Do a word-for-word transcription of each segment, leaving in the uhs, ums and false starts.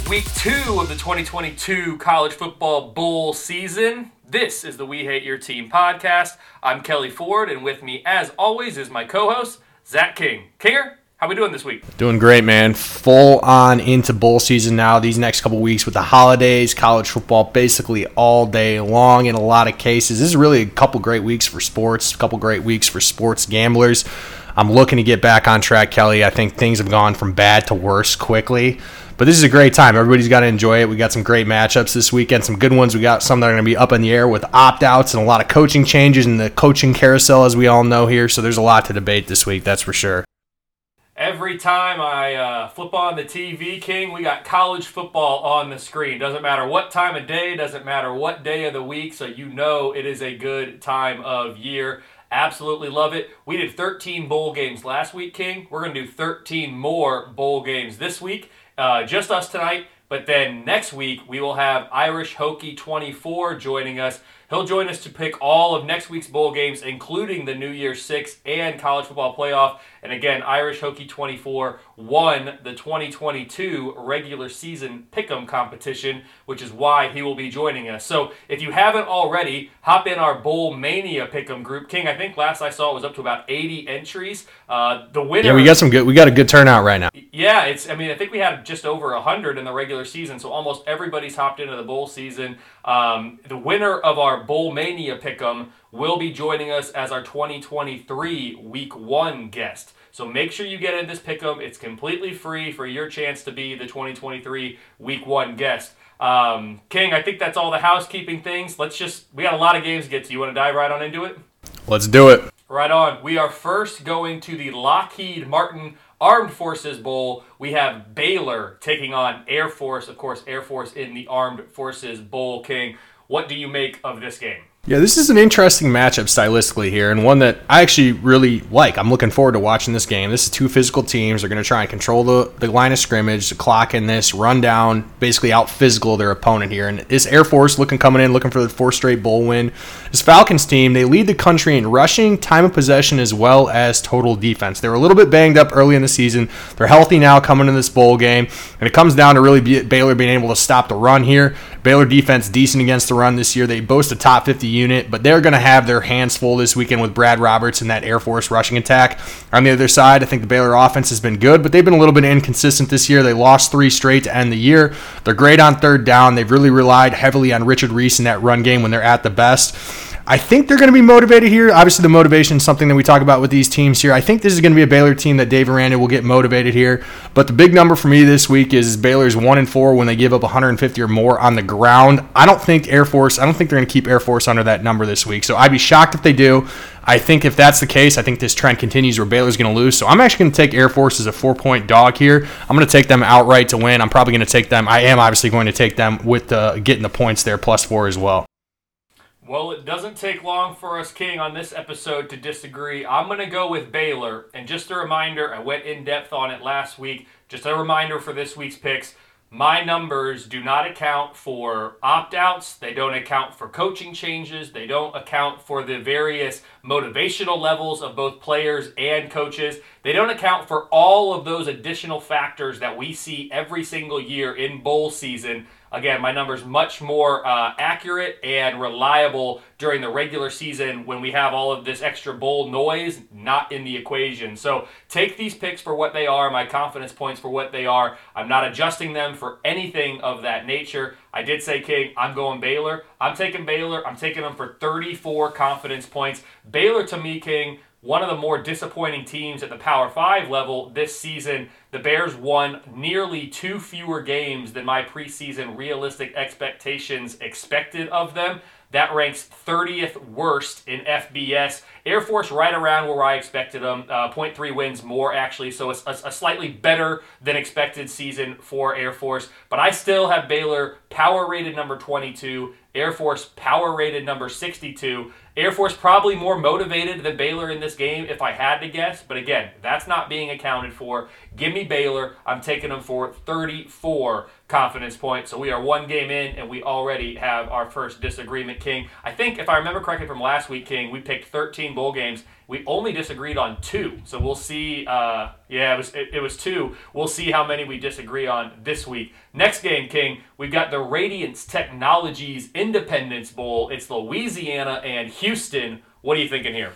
Week two of the twenty twenty-two College Football Bowl season. This is the We Hate Your Team podcast. I'm Kelly Ford, and with me, as always, is my co-host, Zach King. Kinger, how we doing this week? Doing great, man. Full on into bowl season now. These next couple weeks with the holidays, college football basically all day long in a lot of cases. This is really a couple great weeks for sports, a couple great weeks for sports gamblers. I'm looking to get back on track, Kelly. I think things have gone from bad to worse quickly. But this is a great time. Everybody's got to enjoy it. We got some great matchups this weekend, some good ones. We got some that are going to be up in the air with opt-outs and a lot of coaching changes in the coaching carousel, as we all know here. So there's a lot to debate this week, that's for sure. Every time I uh, flip on the T V, King, we got college football on the screen. Doesn't matter what time of day, doesn't matter what day of the week, so you know it is a good time of year. Absolutely love it. We did thirteen bowl games last week, King. We're going to do thirteen more bowl games this week. Uh, just us tonight, but then next week we will have Irish Hokie twenty-four joining us. He'll join us to pick all of next week's bowl games, including the New Year's Six and College Football Playoff. And again, Irish Hokie twenty-four won the twenty twenty-two regular season pick'em competition, which is why he will be joining us. So if you haven't already, hop in our Bowl Mania pick'em group. King, I think last I saw it was up to about eighty entries. Uh, the winner. Yeah, we got some good. We got a good turnout right now. Yeah, it's. I mean, I think we had just over one hundred in the regular season, so almost everybody's hopped into the bowl season. Um, the winner of our Bowl Mania pick'em will be joining us as our twenty twenty-three Week one guest. So make sure you get in this pick'em. It's completely free for your chance to be the twenty twenty-three Week one guest. Um, King, I think that's all the housekeeping things. Let's just, we got a lot of games to get to. You want to dive right on into it? Let's do it. Right on. We are first going to the Lockheed Martin Armed Forces Bowl. We have Baylor taking on Air Force. Of course, Air Force in the Armed Forces Bowl. King, what do you make of this game? Yeah, this is an interesting matchup stylistically here, and one that I actually really like. I'm looking forward to watching this game. This is two physical teams. They're going to try and control the, the line of scrimmage, the clock in this, run down, basically out-physical their opponent here. And this Air Force looking coming in, looking for the fourth straight bowl win. This Falcons team, they lead the country in rushing, time of possession, as well as total defense. They were a little bit banged up early in the season. They're healthy now coming in this bowl game, and it comes down to really be, Baylor being able to stop the run here. Baylor defense decent against the run this year. They boast a top fifty unit, but they're going to have their hands full this weekend with Brad Roberts and that Air Force rushing attack. On the other side, I think the Baylor offense has been good, but they've been a little bit inconsistent this year. They lost three straight to end the year. They're great on third down. They've really relied heavily on Richard Reese in that run game when they're at the best. I think they're going to be motivated here. Obviously, the motivation is something that we talk about with these teams here. I think this is going to be a Baylor team that Dave Aranda will get motivated here. But the big number for me this week is Baylor's one and four when they give up one hundred fifty or more on the ground. I don't think Air Force. I don't think they're going to keep Air Force under that number this week. So I'd be shocked if they do. I think if that's the case, I think this trend continues where Baylor's going to lose. So I'm actually going to take Air Force as a four-point dog here. I'm going to take them outright to win. I'm probably going to take them. I am obviously going to take them with the, getting the points there, plus four as well. Well, it doesn't take long for us, King, on this episode to disagree. I'm going to go with Baylor. And just a reminder, I went in depth on it last week. Just a reminder for this week's picks. My numbers do not account for opt-outs. They don't account for coaching changes. They don't account for the various motivational levels of both players and coaches. They don't account for all of those additional factors that we see every single year in bowl season. Again, my number's much more uh, accurate and reliable during the regular season when we have all of this extra bowl noise not in the equation. So take these picks for what they are, my confidence points for what they are. I'm not adjusting them for anything of that nature. I did say, King, I'm going Baylor. I'm taking Baylor. I'm taking them for thirty-four confidence points. Baylor, to me, King, one of the more disappointing teams at the Power five level this season. The Bears won nearly two fewer games than my preseason realistic expectations expected of them. That ranks thirtieth worst in F B S. Air Force right around where I expected them. Uh, point three wins more, actually, so it's a, a slightly better than expected season for Air Force. But I still have Baylor power rated number twenty-two, Air Force power rated number sixty-two. Air Force probably more motivated than Baylor in this game if I had to guess. But again, that's not being accounted for. Give me Baylor. I'm taking them for thirty-four confidence points. So we are one game in, and we already have our first disagreement, King. I think, if I remember correctly from last week, King, we picked thirteen bowl games. We only disagreed on two. So we'll see. Uh, yeah, it was it, it was two. We'll see how many we disagree on this week. Next game, King, we've got the Radiance Technologies Independence Bowl. It's Louisiana and Houston. What are you thinking here?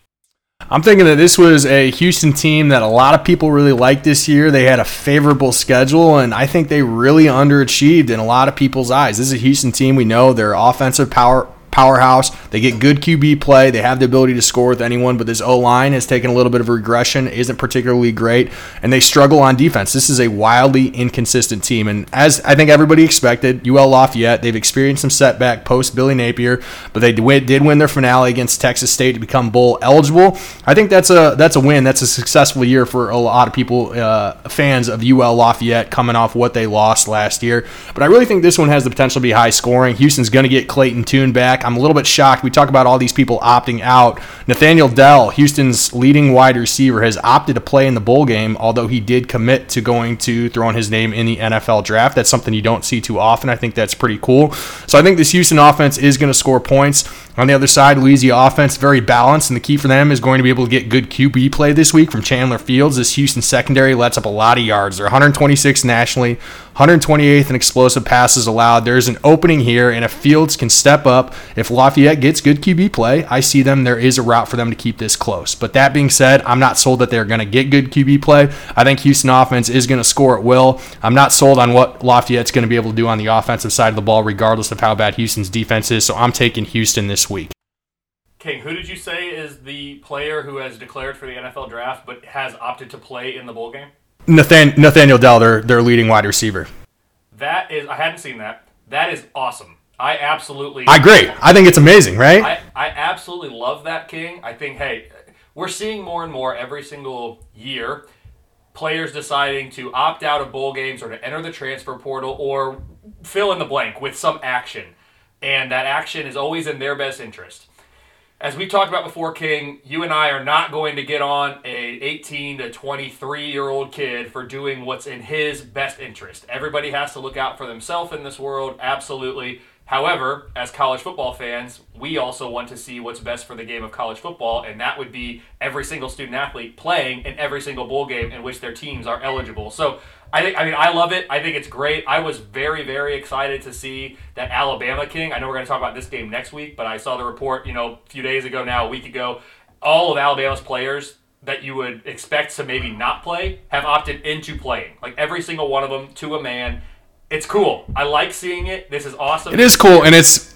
I'm thinking that this was a Houston team that a lot of people really liked this year. They had a favorable schedule, and I think they really underachieved in a lot of people's eyes. This is a Houston team. We know they're offensive power powerhouse. They get good Q B play. They have the ability to score with anyone, but this O-line has taken a little bit of a regression, isn't particularly great, and they struggle on defense. This is a wildly inconsistent team, and as I think everybody expected, U L Lafayette, they've experienced some setback post-Billy Napier, but they did win their finale against Texas State to become bowl eligible. I think that's a that's a win. That's a successful year for a lot of people, uh, fans of U L Lafayette, coming off what they lost last year. But I really think this one has the potential to be high scoring. Houston's going to get Clayton Tune back. I'm a little bit shocked. We talk about all these people opting out. Nathaniel Dell, Houston's leading wide receiver, has opted to play in the bowl game, although he did commit to going to throwing his name in the N F L draft. That's something you don't see too often. I think that's pretty cool. So I think this Houston offense is going to score points. On the other side, Louisiana offense, very balanced, and the key for them is going to be able to get good Q B play this week from Chandler Fields. This Houston secondary lets up a lot of yards. They're one hundred twenty-sixth nationally, one hundred twenty-eighth in explosive passes allowed. There's an opening here, and if Fields can step up, if Lafayette gets good Q B play, I see them. There is a route for them to keep this close. But that being said, I'm not sold that they're going to get good Q B play. I think Houston offense is going to score at will. I'm not sold on what Lafayette's going to be able to do on the offensive side of the ball, regardless of how bad Houston's defense is. So I'm taking Houston this week. King, who did you say is the player who has declared for the N F L draft but has opted to play in the bowl game? Nathan, Nathaniel Dell, their, their leading wide receiver. That is, I hadn't seen that. That is awesome. I absolutely... I agree. I think it's amazing, right? I, I absolutely love that, King. I think, hey, we're seeing more and more every single year players deciding to opt out of bowl games or to enter the transfer portal or fill in the blank with some action. And that action is always in their best interest. As we talked about before, King, you and I are not going to get on a eighteen to twenty-three-year-old kid for doing what's in his best interest. Everybody has to look out for themselves in this world, absolutely. However, as college football fans, we also want to see what's best for the game of college football, and that would be every single student-athlete playing in every single bowl game in which their teams are eligible. So, I think, I mean, I love it. I think it's great. I was very, very excited to see that Alabama, King. I know we're going to talk about this game next week, but I saw the report, you know, a few days ago now, a week ago. All of Alabama's players that you would expect to maybe not play have opted into playing. Like every single one of them, to a man. It's cool. I like seeing it. This is awesome. It is cool, and it's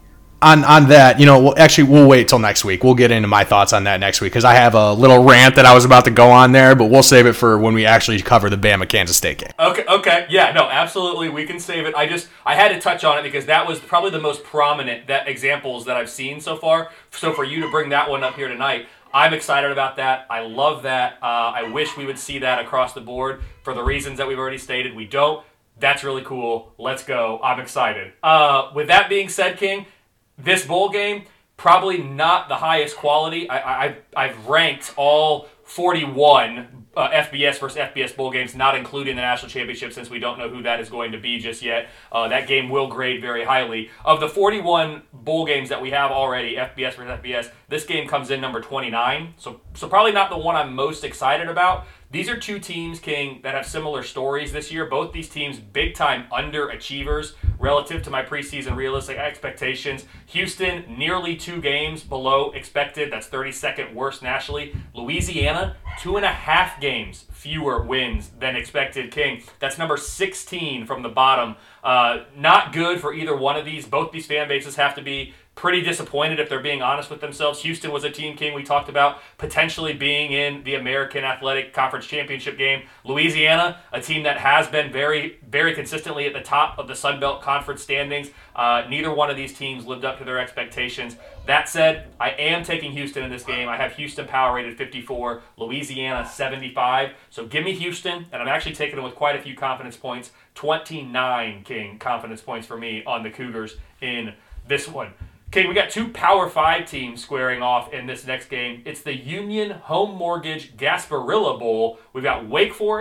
on on that. You know, we'll, actually, we'll wait till next week. We'll get into my thoughts on that next week because I have a little rant that I was about to go on there, but we'll save it for when we actually cover the Bama Kansas State game. Okay. Okay. Yeah. No. Absolutely. We can save it. I just I had to touch on it because that was probably the most prominent that examples that I've seen so far. So for you to bring that one up here tonight, I'm excited about that. I love that. Uh, I wish we would see that across the board for the reasons that we've already stated. We don't. That's really cool. Let's go. I'm excited. Uh, with that being said, King, this bowl game, probably not the highest quality. I, I, I've ranked all forty-one uh, F B S versus F B S bowl games, not including the national championship since we don't know who that is going to be just yet. Uh, that game will grade very highly. Of the forty-one bowl games that we have already, F B S versus F B S, this game comes in number twenty-nine. So, so probably not the one I'm most excited about. These are two teams, King, that have similar stories this year. Both these teams, big-time underachievers relative to my preseason realistic expectations. Houston, nearly two games below expected. That's thirty-second worst nationally. Louisiana, two and a half games fewer wins than expected, King. That's number sixteen from the bottom. Uh, not good for either one of these. Both these fan bases have to be pretty disappointed if they're being honest with themselves. Houston was a team, King, we talked about potentially being in the American Athletic Conference Championship game. Louisiana, a team that has been very, very consistently at the top of the Sun Belt Conference standings. Uh, neither one of these teams lived up to their expectations. That said, I am taking Houston in this game. I have Houston power rated fifty-four, Louisiana seventy-five. So give me Houston, and I'm actually taking them with quite a few confidence points. twenty-nine, King, confidence points for me on the Cougars in this one. Okay, we got two Power five teams squaring off in this next game. It's the Union Home Mortgage Gasparilla Bowl. We've got Wake Forest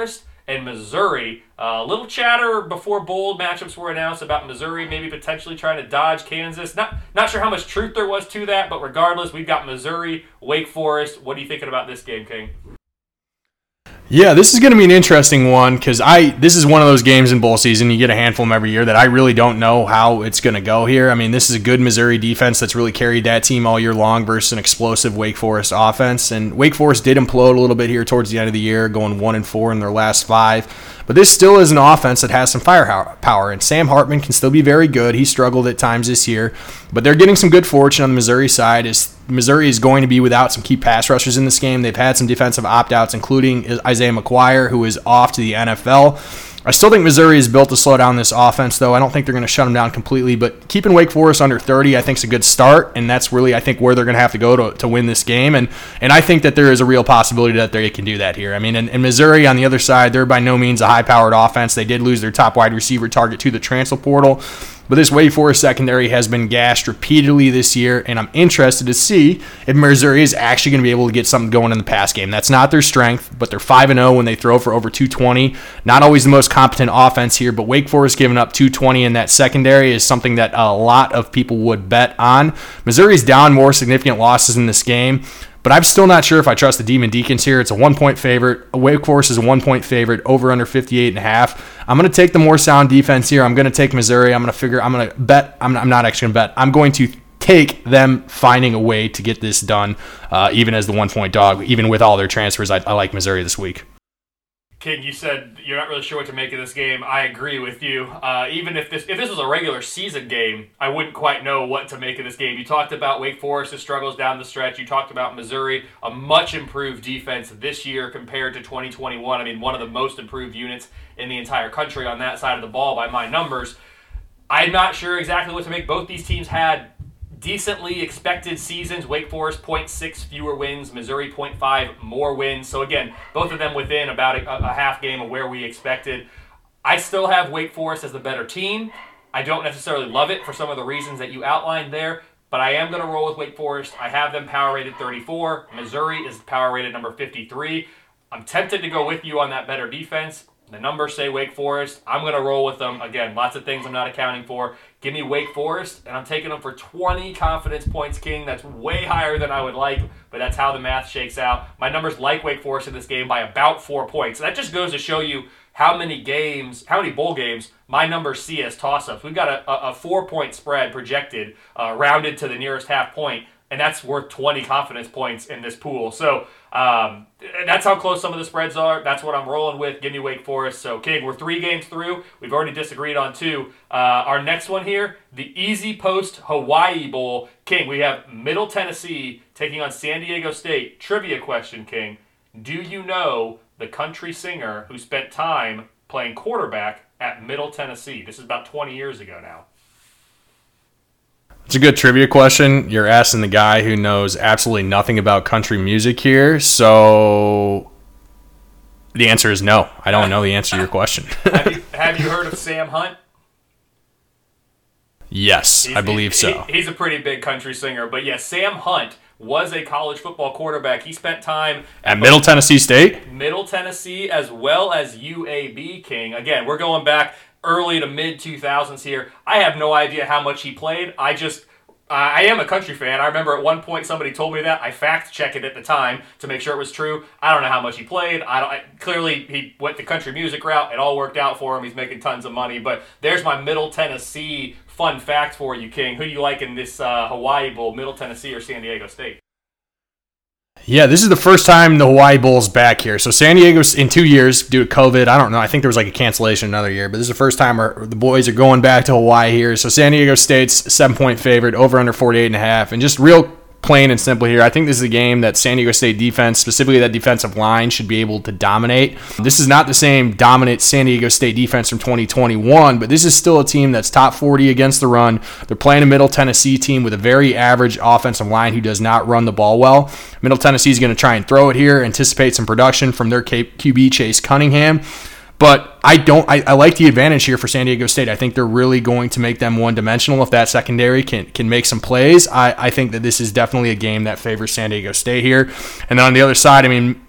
and Missouri. A uh, little chatter before bowl matchups were announced about Missouri maybe potentially trying to dodge Kansas. Not not sure how much truth there was to that, but regardless, we've got Missouri, Wake Forest. What are you thinking about this game, King? Yeah, this is going to be an interesting one because I this is one of those games in bowl season. You get a handful of them every year that I really don't know how it's going to go here. I mean, this is a good Missouri defense that's really carried that team all year long versus an explosive Wake Forest offense. And Wake Forest did implode a little bit here towards the end of the year, going one and four in their last five. But this still is an offense that has some firepower, and Sam Hartman can still be very good. He struggled at times this year, but they're getting some good fortune on the Missouri side. Is Missouri is going to be without some key pass rushers in this game. They've had some defensive opt-outs, including Isaiah McGuire, who is off to the N F L. I still think Missouri is built to slow down this offense, though. I don't think they're going to shut them down completely, but keeping Wake Forest under thirty I think is a good start, and that's really, I think, where they're going to have to go to, to win this game, and and I think that there is a real possibility that they can do that here. I mean, in, in Missouri, on the other side, they're by no means a high-powered offense. They did lose their top wide receiver target to the transfer portal, but this Wake Forest secondary has been gashed repeatedly this year, and I'm interested to see if Missouri is actually going to be able to get something going in the pass game. That's not their strength, but they're five and oh when they throw for over two twenty. Not always the most competent offense here, but Wake Forest giving up two twenty in that secondary is something that a lot of people would bet on. Missouri's down more significant losses in this game, but I'm still not sure if I trust the Demon Deacons here. It's a one-point favorite. Wake Forest is a one-point favorite, over under fifty-eight and a half. I'm going to take the more sound defense here. I'm going to take Missouri. I'm going to figure, I'm going to bet, I'm, I'm not actually going to bet. I'm going to take them finding a way to get this done, uh, even as the one-point dog, even with all their transfers. I, I like Missouri this week. King, you said you're not really sure what to make of this game. I agree with you. Uh, even if this if this was a regular season game, I wouldn't quite know what to make of this game. You talked about Wake Forest's struggles down the stretch. You talked about Missouri, a much improved defense this year compared to twenty twenty-one. I mean, one of the most improved units in the entire country on that side of the ball by my numbers. I'm not sure exactly what to make. Both these teams had decently expected seasons. Wake Forest zero point six fewer wins, Missouri zero point five more wins. So again, both of them within about a, a half game of where we expected. I still have Wake Forest as the better team. I don't necessarily love it for some of the reasons that you outlined there, but I am going to roll with Wake Forest. I have them power rated thirty-four. Missouri is power rated number fifty-three. I'm tempted to go with you on that better defense. The numbers say Wake Forest. I'm going to roll with them. Again, lots of things I'm not accounting for. Give me Wake Forest, and I'm taking them for twenty confidence points, King. That's way higher than I would like, but that's how the math shakes out. My numbers like Wake Forest in this game by about four points. That just goes to show you how many games, how many bowl games my numbers see as toss-ups. We've got a, a four-point spread projected, uh, rounded to the nearest half point, and that's worth twenty confidence points in this pool. So um, that's how close some of the spreads are. That's what I'm rolling with. Give me Wake Forest. So, King, we're three games through. We've already disagreed on two. Uh, our next one here, the Easy Post Hawaii Bowl. King, we have Middle Tennessee taking on San Diego State. Trivia question, King. Do you know the country singer who spent time playing quarterback at Middle Tennessee? This is about twenty years ago now. It's a good trivia question. You're asking the guy who knows absolutely nothing about country music here. So the answer is no. I don't know the answer to your question. have, you, have you heard of Sam Hunt? Yes, he's, I believe he, so. He, he's a pretty big country singer. But yes, Sam Hunt was a college football quarterback. He spent time at Middle Tennessee State? Middle Tennessee as well as U A B, King. Again, we're going back early to mid two thousands here. I have no idea how much he played. I just, uh, I am a country fan. I remember at one point somebody told me that. I fact-checked it at the time to make sure it was true. I don't know how much he played. I don't. I, clearly, he went the country music route. It all worked out for him. He's making tons of money. But there's my Middle Tennessee fun fact for you, King. Who do you like in this uh, Hawaii Bowl, Middle Tennessee or San Diego State? Yeah, this is the first time the Hawaii Bowl's back here. So San Diego's in two years due to COVID. I don't know. I think there was like a cancellation another year, but this is the first time where the boys are going back to Hawaii here. So San Diego State's seven-point favorite, over under forty-eight and a half, and just real plain and simple here. I think this is a game that San Diego State defense, specifically that defensive line, should be able to dominate. This is not the same dominant San Diego State defense from twenty twenty-one, but this is still a team that's top forty against the run. They're playing a Middle Tennessee team with a very average offensive line who does not run the ball well. Middle Tennessee is going to try and throw it here, anticipate some production from their Q B Chase Cunningham. But I don't. I, I like the advantage here for San Diego State. I think they're really going to make them one-dimensional if that secondary can can make some plays. I, I think that this is definitely a game that favors San Diego State here. And then on the other side, I mean,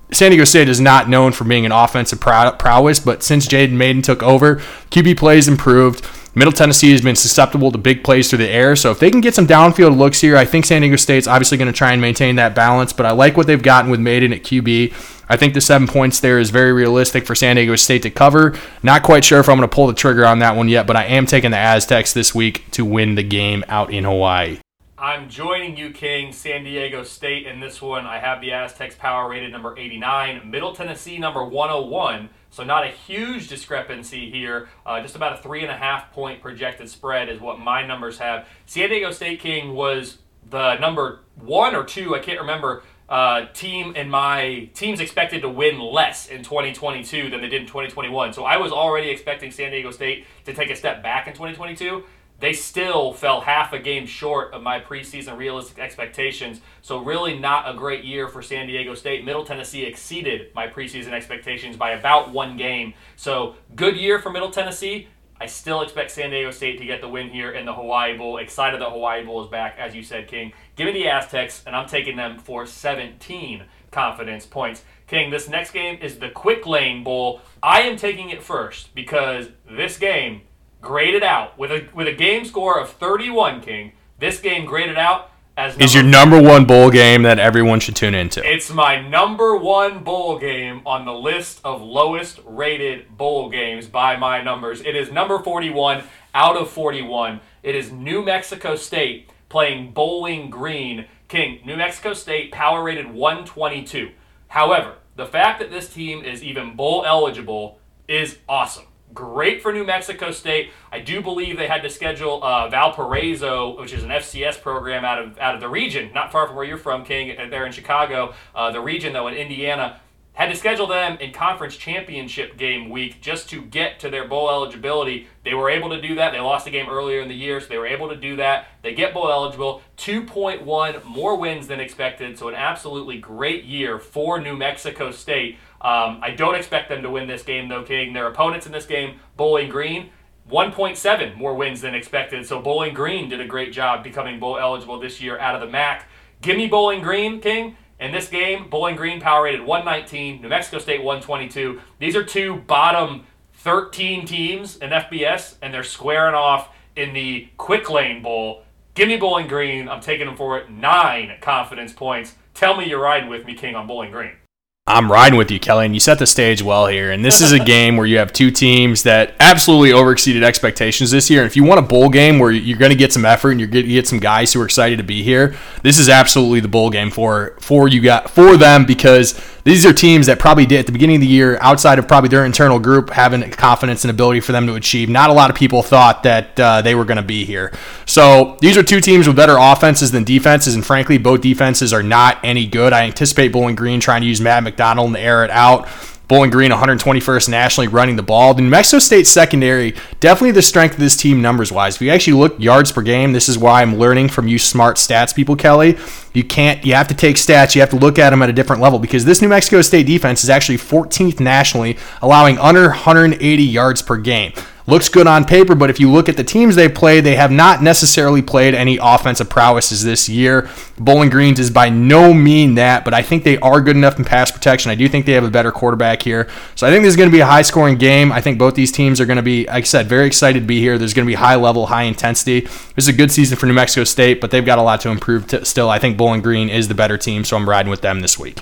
San Diego State is not known for being an offensive prow- prowess, but since Jaden Maiden took over, Q B plays improved. Middle Tennessee has been susceptible to big plays through the air, so if they can get some downfield looks here, I think San Diego State's obviously going to try and maintain that balance, but I like what they've gotten with Maiden at Q B. I think the seven points there is very realistic for San Diego State to cover. Not quite sure if I'm going to pull the trigger on that one yet, but I am taking the Aztecs this week to win the game out in Hawaii. I'm joining you, King. San Diego State in this one. I have the Aztecs power rated number eighty-nine. Middle Tennessee number one oh one. So not a huge discrepancy here. Uh, just about a three and a half point projected spread is what my numbers have. San Diego State, King, was the number one or two, I can't remember, uh, team in my teams expected to win less in twenty twenty-two than they did in twenty twenty-one. So I was already expecting San Diego State to take a step back in twenty twenty-two. They still fell half a game short of my preseason realistic expectations. So really not a great year for San Diego State. Middle Tennessee exceeded my preseason expectations by about one game. So good year for Middle Tennessee. I still expect San Diego State to get the win here in the Hawaii Bowl. Excited that Hawaii Bowl is back, as you said, King. Give me the Aztecs, and I'm taking them for seventeen confidence points. King, this next game is the Quick Lane Bowl. I am taking it first because this game graded out with a with a game score of thirty-one, King. This game graded out as is your number one bowl game that everyone should tune into. It's my number one bowl game on the list of lowest rated bowl games by my numbers. It is number forty-one out of forty-one. It is New Mexico State playing Bowling Green. King, New Mexico State power rated one twenty-two. However, the fact that this team is even bowl eligible is awesome. Great for New Mexico State. I do believe they had to schedule uh, Valparaiso, which is an F C S program out of out of the region, not far from where you're from, King, there in Chicago. Uh, the region, though, in Indiana, had to schedule them in conference championship game week just to get to their bowl eligibility. They were able to do that. They lost a game earlier in the year, so they were able to do that. They get bowl eligible. two point one more wins than expected, so an absolutely great year for New Mexico State. Um, I don't expect them to win this game, though, King. Their opponents in this game, Bowling Green, one point seven more wins than expected. So Bowling Green did a great job becoming bowl eligible this year out of the M A C. Give me Bowling Green, King. In this game, Bowling Green power rated one nineteen, New Mexico State one twenty-two. These are two bottom thirteen teams in F B S, and they're squaring off in the Quick Lane Bowl. Give me Bowling Green. I'm taking them for it. Nine confidence points. Tell me you're riding with me, King, on Bowling Green. I'm riding with you, Kelly, and you set the stage well here. And this is a game where you have two teams that absolutely overexceeded expectations this year. And if you want a bowl game where you're going to get some effort and you're going to get some guys who are excited to be here, this is absolutely the bowl game for for you got for them, because these are teams that probably did at the beginning of the year, outside of probably their internal group having confidence and ability for them to achieve. Not a lot of people thought that uh, they were going to be here. So these are two teams with better offenses than defenses, and frankly, both defenses are not any good. I anticipate Bowling Green trying to use Matt McDonald and air it out. Bowling Green one hundred twenty-first nationally running the ball. The New Mexico State secondary, definitely the strength of this team numbers-wise. If you actually look yards per game, this is why I'm learning from you smart stats people, Kelly. You can't, you have to take stats, you have to look at them at a different level, because this New Mexico State defense is actually fourteenth nationally, allowing under one hundred eighty yards per game. Looks good on paper, but if you look at the teams they played, they have not necessarily played any offensive prowesses this year. Bowling Green is by no mean that, but I think they are good enough in pass protection. I do think they have a better quarterback here. So I think this is going to be a high-scoring game. I think both these teams are going to be, like I said, very excited to be here. There's going to be high level, high intensity. This is a good season for New Mexico State, but they've got a lot to improve to still. I think Bowling Green is the better team, so I'm riding with them this week.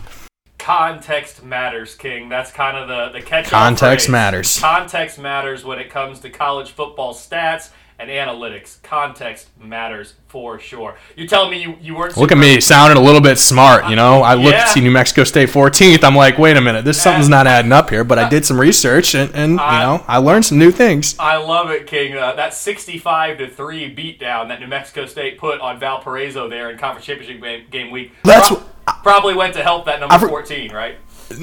Context matters, King. That's kind of the, the catch-all Context phrase. matters. Context matters when it comes to college football stats and analytics. Context matters for sure. You're telling me you, you weren't... Look at me, sounding a little bit smart, you know? I looked yeah. to see New Mexico State fourteenth. I'm like, wait a minute, this something's not adding up here, but I did some research, and, and I, you know, I learned some new things. I love it, King. Uh, that sixty-five to three beatdown that New Mexico State put on Valparaiso there in Conference Championship game, game week That's pro- probably went to help that number fourteen, right?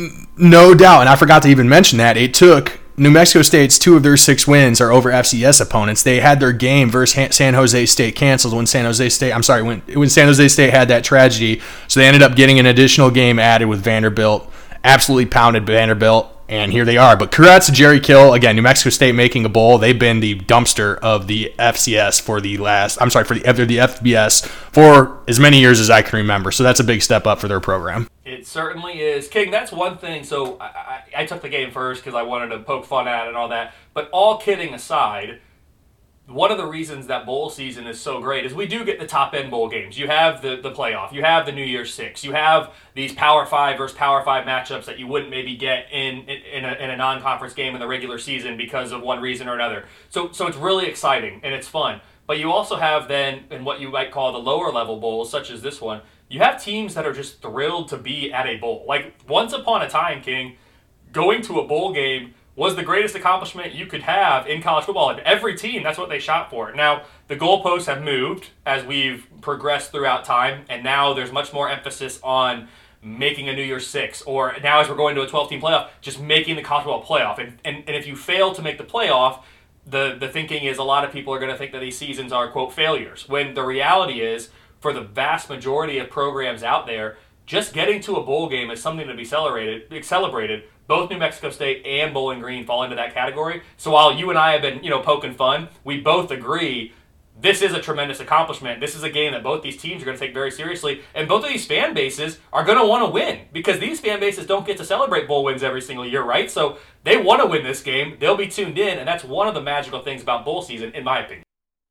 No doubt, and I forgot to even mention that. It took New Mexico State's two of their six wins are over F C S opponents. They had their game versus San Jose State canceled when San Jose State, I'm sorry, when, when San Jose State had that tragedy. So they ended up getting an additional game added with Vanderbilt. Absolutely pounded Vanderbilt. And here they are. But congrats to Jerry Kill. Again, New Mexico State making a bowl. They've been the dumpster of the F C S for the last, I'm sorry, for the, the F B S for as many years as I can remember. So that's a big step up for their program. It certainly is. King, that's one thing. So I, I, I took the game first because I wanted to poke fun at it and all that. But all kidding aside, one of the reasons that bowl season is so great is we do get the top-end bowl games. You have the, the playoff. You have the New Year's Six. You have these Power five versus Power five matchups that you wouldn't maybe get in in a, in a non-conference game in the regular season because of one reason or another. So so it's really exciting, and it's fun. But you also have then, in what you might call the lower-level bowls, such as this one, you have teams that are just thrilled to be at a bowl. Like, once upon a time, King, going to a bowl game was the greatest accomplishment you could have in college football. And every team, that's what they shot for. Now, the goalposts have moved as we've progressed throughout time, and now there's much more emphasis on making a New Year's Six, or now as we're going to a twelve-team playoff, just making the college football playoff. And, and, and if you fail to make the playoff, the, the thinking is a lot of people are going to think that these seasons are, quote, failures, when the reality is, for the vast majority of programs out there, just getting to a bowl game is something to be celebrated. celebrated. Both New Mexico State and Bowling Green fall into that category. So while you and I have been, you know, poking fun, we both agree this is a tremendous accomplishment. This is a game that both these teams are going to take very seriously. And both of these fan bases are going to want to win because these fan bases don't get to celebrate bowl wins every single year, right? So they want to win this game. They'll be tuned in, and that's one of the magical things about bowl season, in my opinion.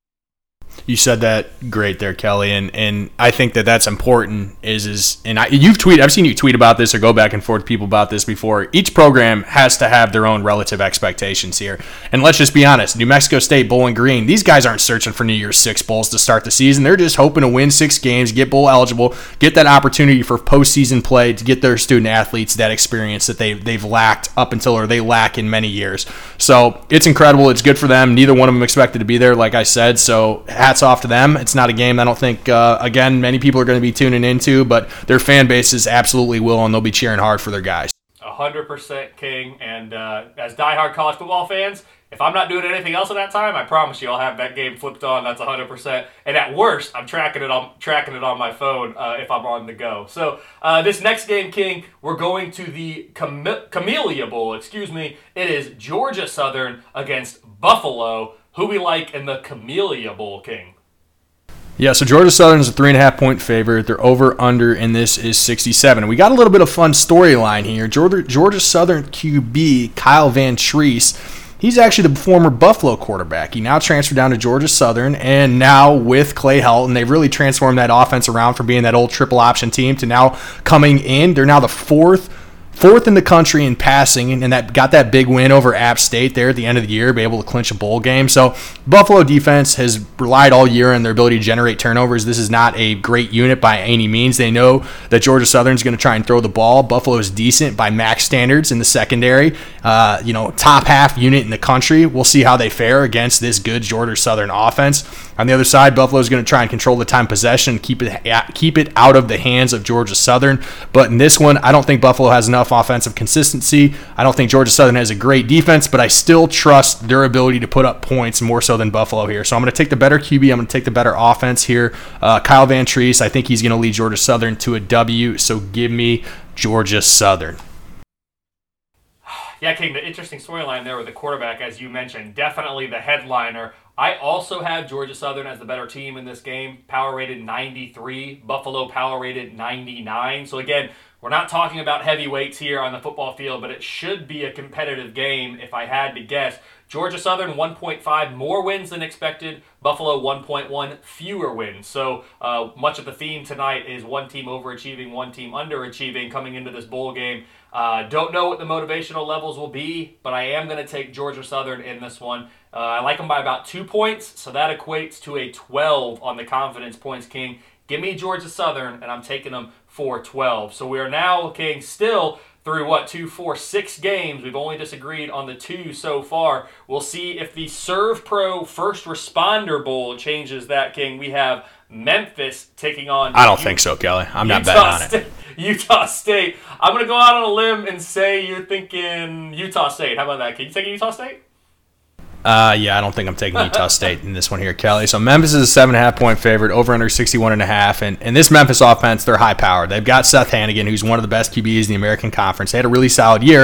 You said that great there, Kelly, and and I think that that's important. Is is and I, you've tweeted, I've seen you tweet about this or go back and forth with people about this before. Each program has to have their own relative expectations here, and let's just be honest. New Mexico State, Bowling Green, these guys aren't searching for New Year's Six bowls to start the season. They're just hoping to win six games, get bowl eligible, get that opportunity for postseason play to get their student athletes that experience that they they've lacked up until or they lack in many years. So it's incredible. It's good for them. Neither one of them expected to be there, like I said. So hats off to them. It's not a game I don't think, uh, again, many people are going to be tuning into, but their fan bases absolutely will, and they'll be cheering hard for their guys. one hundred percent, King. And uh, as diehard college football fans, if I'm not doing anything else at that time, I promise you I'll have that game flipped on. That's one hundred percent. And at worst, I'm tracking it on tracking it on my phone uh, if I'm on the go. So uh, this next game, King, we're going to the Cam- Camellia Bowl. Excuse me. It is Georgia Southern against Buffalo. Who we like in the Camellia Bowl, King? Yeah, so Georgia Southern is a three and a half point favorite. Their over-under in this is sixty-seven. We got a little bit of fun storyline here. Georgia, Georgia Southern Q B Kyle Van Treese, he's actually the former Buffalo quarterback. He now transferred down to Georgia Southern, and now with Clay Helton, they've really transformed that offense around from being that old triple option team to now coming in. They're now the fourth Fourth in the country in passing, and that got that big win over App State there at the end of the year, be able to clinch a bowl game. So Buffalo defense has relied all year on their ability to generate turnovers. This is not a great unit by any means. They know that Georgia Southern is going to try and throw the ball. Buffalo is decent by MAC standards in the secondary. Uh, you know, top half unit in the country. We'll see how they fare against this good Georgia Southern offense. On the other side, Buffalo is going to try and control the time possession, keep it keep it out of the hands of Georgia Southern. But in this one, I don't think Buffalo has enough offensive consistency. I don't think Georgia Southern has a great defense, but I still trust their ability to put up points more so than Buffalo here. So I'm going to take the better Q B. I'm going to take the better offense here. Uh, Kyle Van Treese, I think he's going to lead Georgia Southern to a W. So give me Georgia Southern. Yeah, King, the interesting storyline there with the quarterback, as you mentioned, definitely the headliner. I also have Georgia Southern as the better team in this game. Power rated ninety-three, Buffalo power rated ninety-nine. So again, we're not talking about heavyweights here on the football field, but it should be a competitive game if I had to guess. Georgia Southern, one point five more wins than expected. Buffalo, one point one fewer wins. So uh, much of the theme tonight is one team overachieving, one team underachieving coming into this bowl game. Uh, don't know what the motivational levels will be, but I am going to take Georgia Southern in this one. Uh, I like them by about two points, so that equates to a twelve on the confidence points, King. Give me Georgia Southern, and I'm taking them for twelve. So we are now, King, still through, what, two, four, six games. We've only disagreed on the two so far. We'll see if the Serve Pro First Responder Bowl changes that, King. We have Memphis taking on... I don't U- think so, Kelly. I'm Utah not betting on State, it. Utah State. I'm going to go out on a limb and say you're thinking Utah State. How about that, King? You taking Utah State? Uh, yeah, I don't think I'm taking Utah State in this one here, Kelly. So Memphis is a seven and a half point favorite, over under sixty-one and a half. And, and this Memphis offense, they're high powered. They've got Seth Hannigan, who's one of the best Q Bs in the American Conference. They had a really solid year.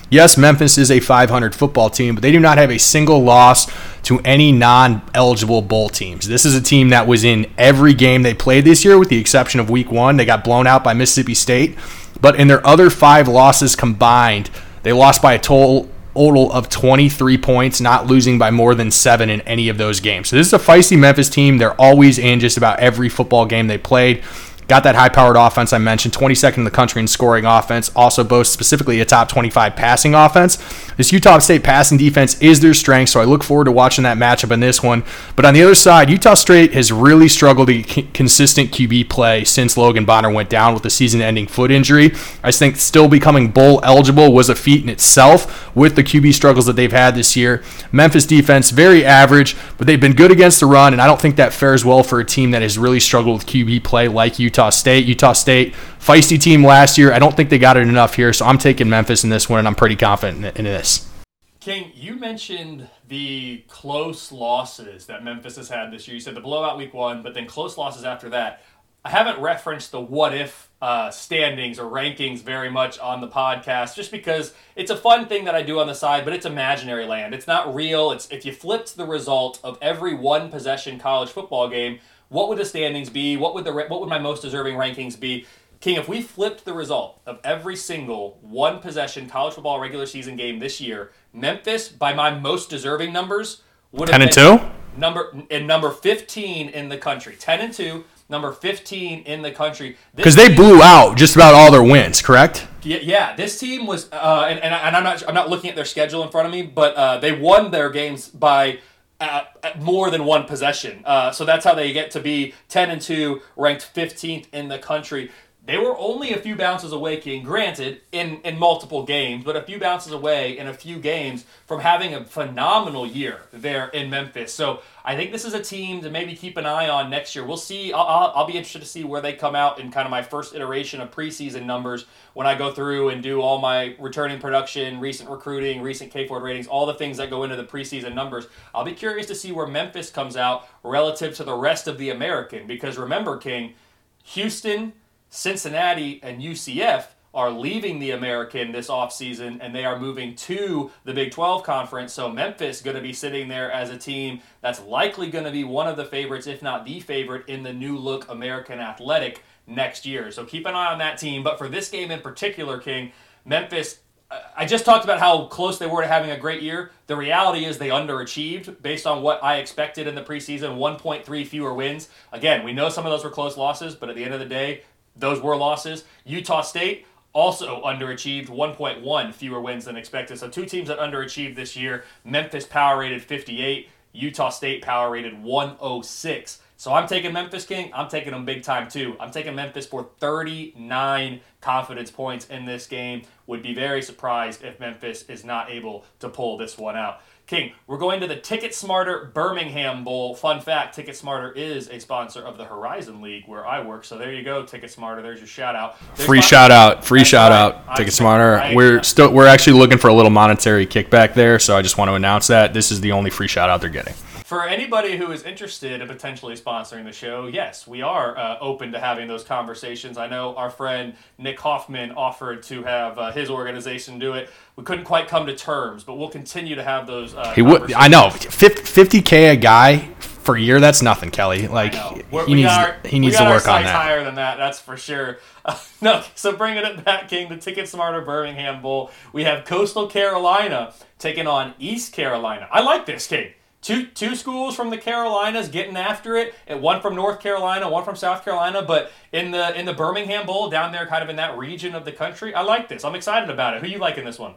Yes, Memphis is a five hundred football team, but they do not have a single loss to any non-eligible bowl teams. This is a team that was in every game they played this year with the exception of week one. They got blown out by Mississippi State, but in their other five losses combined, they lost by a total total of twenty-three points, not losing by more than seven in any of those games. So this is a feisty Memphis team. They're always in just about every football game they played. Got that high-powered offense I mentioned, twenty-second in the country in scoring offense, also boasts specifically a top twenty-five passing offense. This Utah State passing defense is their strength, so I look forward to watching that matchup in this one. But on the other side, Utah State has really struggled to get consistent Q B play since Logan Bonner went down with the season-ending foot injury. I think still becoming bowl eligible was a feat in itself with the Q B struggles that they've had this year. Memphis defense, very average, but they've been good against the run, and I don't think that fares well for a team that has really struggled with Q B play like Utah Utah State. Utah State, feisty team last year. I don't think they got it enough here, so I'm taking Memphis in this one, and I'm pretty confident in, in this. King, you mentioned the close losses that Memphis has had this year. You said the blowout week one, but then close losses after that. I haven't referenced the what-if uh, standings or rankings very much on the podcast just because it's a fun thing that I do on the side, but it's imaginary land. It's not real. It's if you flipped the result of every one-possession college football game, what would the standings be? What would the what would my most deserving rankings be? King, if we flipped the result of every single one-possession college football regular season game this year, Memphis, by my most deserving numbers, would have ten and two number in number fifteen in the country. Ten and two, number fifteen in the country. Because they blew out just about all their wins, correct? Yeah, yeah. This team was, uh, and, and and I'm not I'm not looking at their schedule in front of me, but uh, they won their games by. At, at more than one possession. Uh, so that's how they get to be ten and two, ranked fifteenth in the country. They were only a few bounces away, King, granted, in, in multiple games, but a few bounces away in a few games from having a phenomenal year there in Memphis. So I think this is a team to maybe keep an eye on next year. We'll see. I'll, I'll, I'll be interested to see where they come out in kind of my first iteration of preseason numbers when I go through and do all my returning production, recent recruiting, recent K-Ford ratings, all the things that go into the preseason numbers. I'll be curious to see where Memphis comes out relative to the rest of the American, because remember, King, Houston, Cincinnati, and U C F are leaving the American this offseason, and they are moving to the Big twelve Conference. So Memphis going to be sitting there as a team that's likely going to be one of the favorites, if not the favorite, in the new look American Athletic next year. So keep an eye on that team. But for this game in particular, King, Memphis, I just talked about how close they were to having a great year. The reality is they underachieved based on what I expected in the preseason, one point three fewer wins. Again, we know some of those were close losses, but at the end of the day, those were losses. Utah State also underachieved, one point one fewer wins than expected. So two teams that underachieved this year. Memphis power rated fifty-eight, Utah State power rated one oh six. So I'm taking Memphis, King. I'm taking them big time too. I'm taking Memphis for thirty-nine confidence points in this game. Would be very surprised if Memphis is not able to pull this one out. King, we're going to the Ticket Smarter Birmingham Bowl. Fun fact, Ticket Smarter is a sponsor of the Horizon League where I work. So there you go, Ticket Smarter. There's your shout out. There's free my, shout out. Free shout right. out. Ticket Smarter. Right. We're still we're actually looking for a little monetary kickback there, so I just want to announce that this is the only free shout out they're getting. For anybody who is interested in potentially sponsoring the show, yes, we are uh, open to having those conversations. I know our friend Nick Hoffman offered to have uh, his organization do it. We couldn't quite come to terms, but we'll continue to have those uh, he would. I know. fifty K a guy for a year, that's nothing, Kelly. Like, he needs, are, he needs to work on that. Higher than that, that's for sure. Uh, no, so bringing it back, King, the Ticket Smarter Birmingham Bowl. We have Coastal Carolina taking on East Carolina. I like this, King. Two two schools from the Carolinas getting after it, and one from North Carolina, one from South Carolina, but in the in the Birmingham Bowl down there, kind of in that region of the country. I like this. I'm excited about it. Who you like in this one?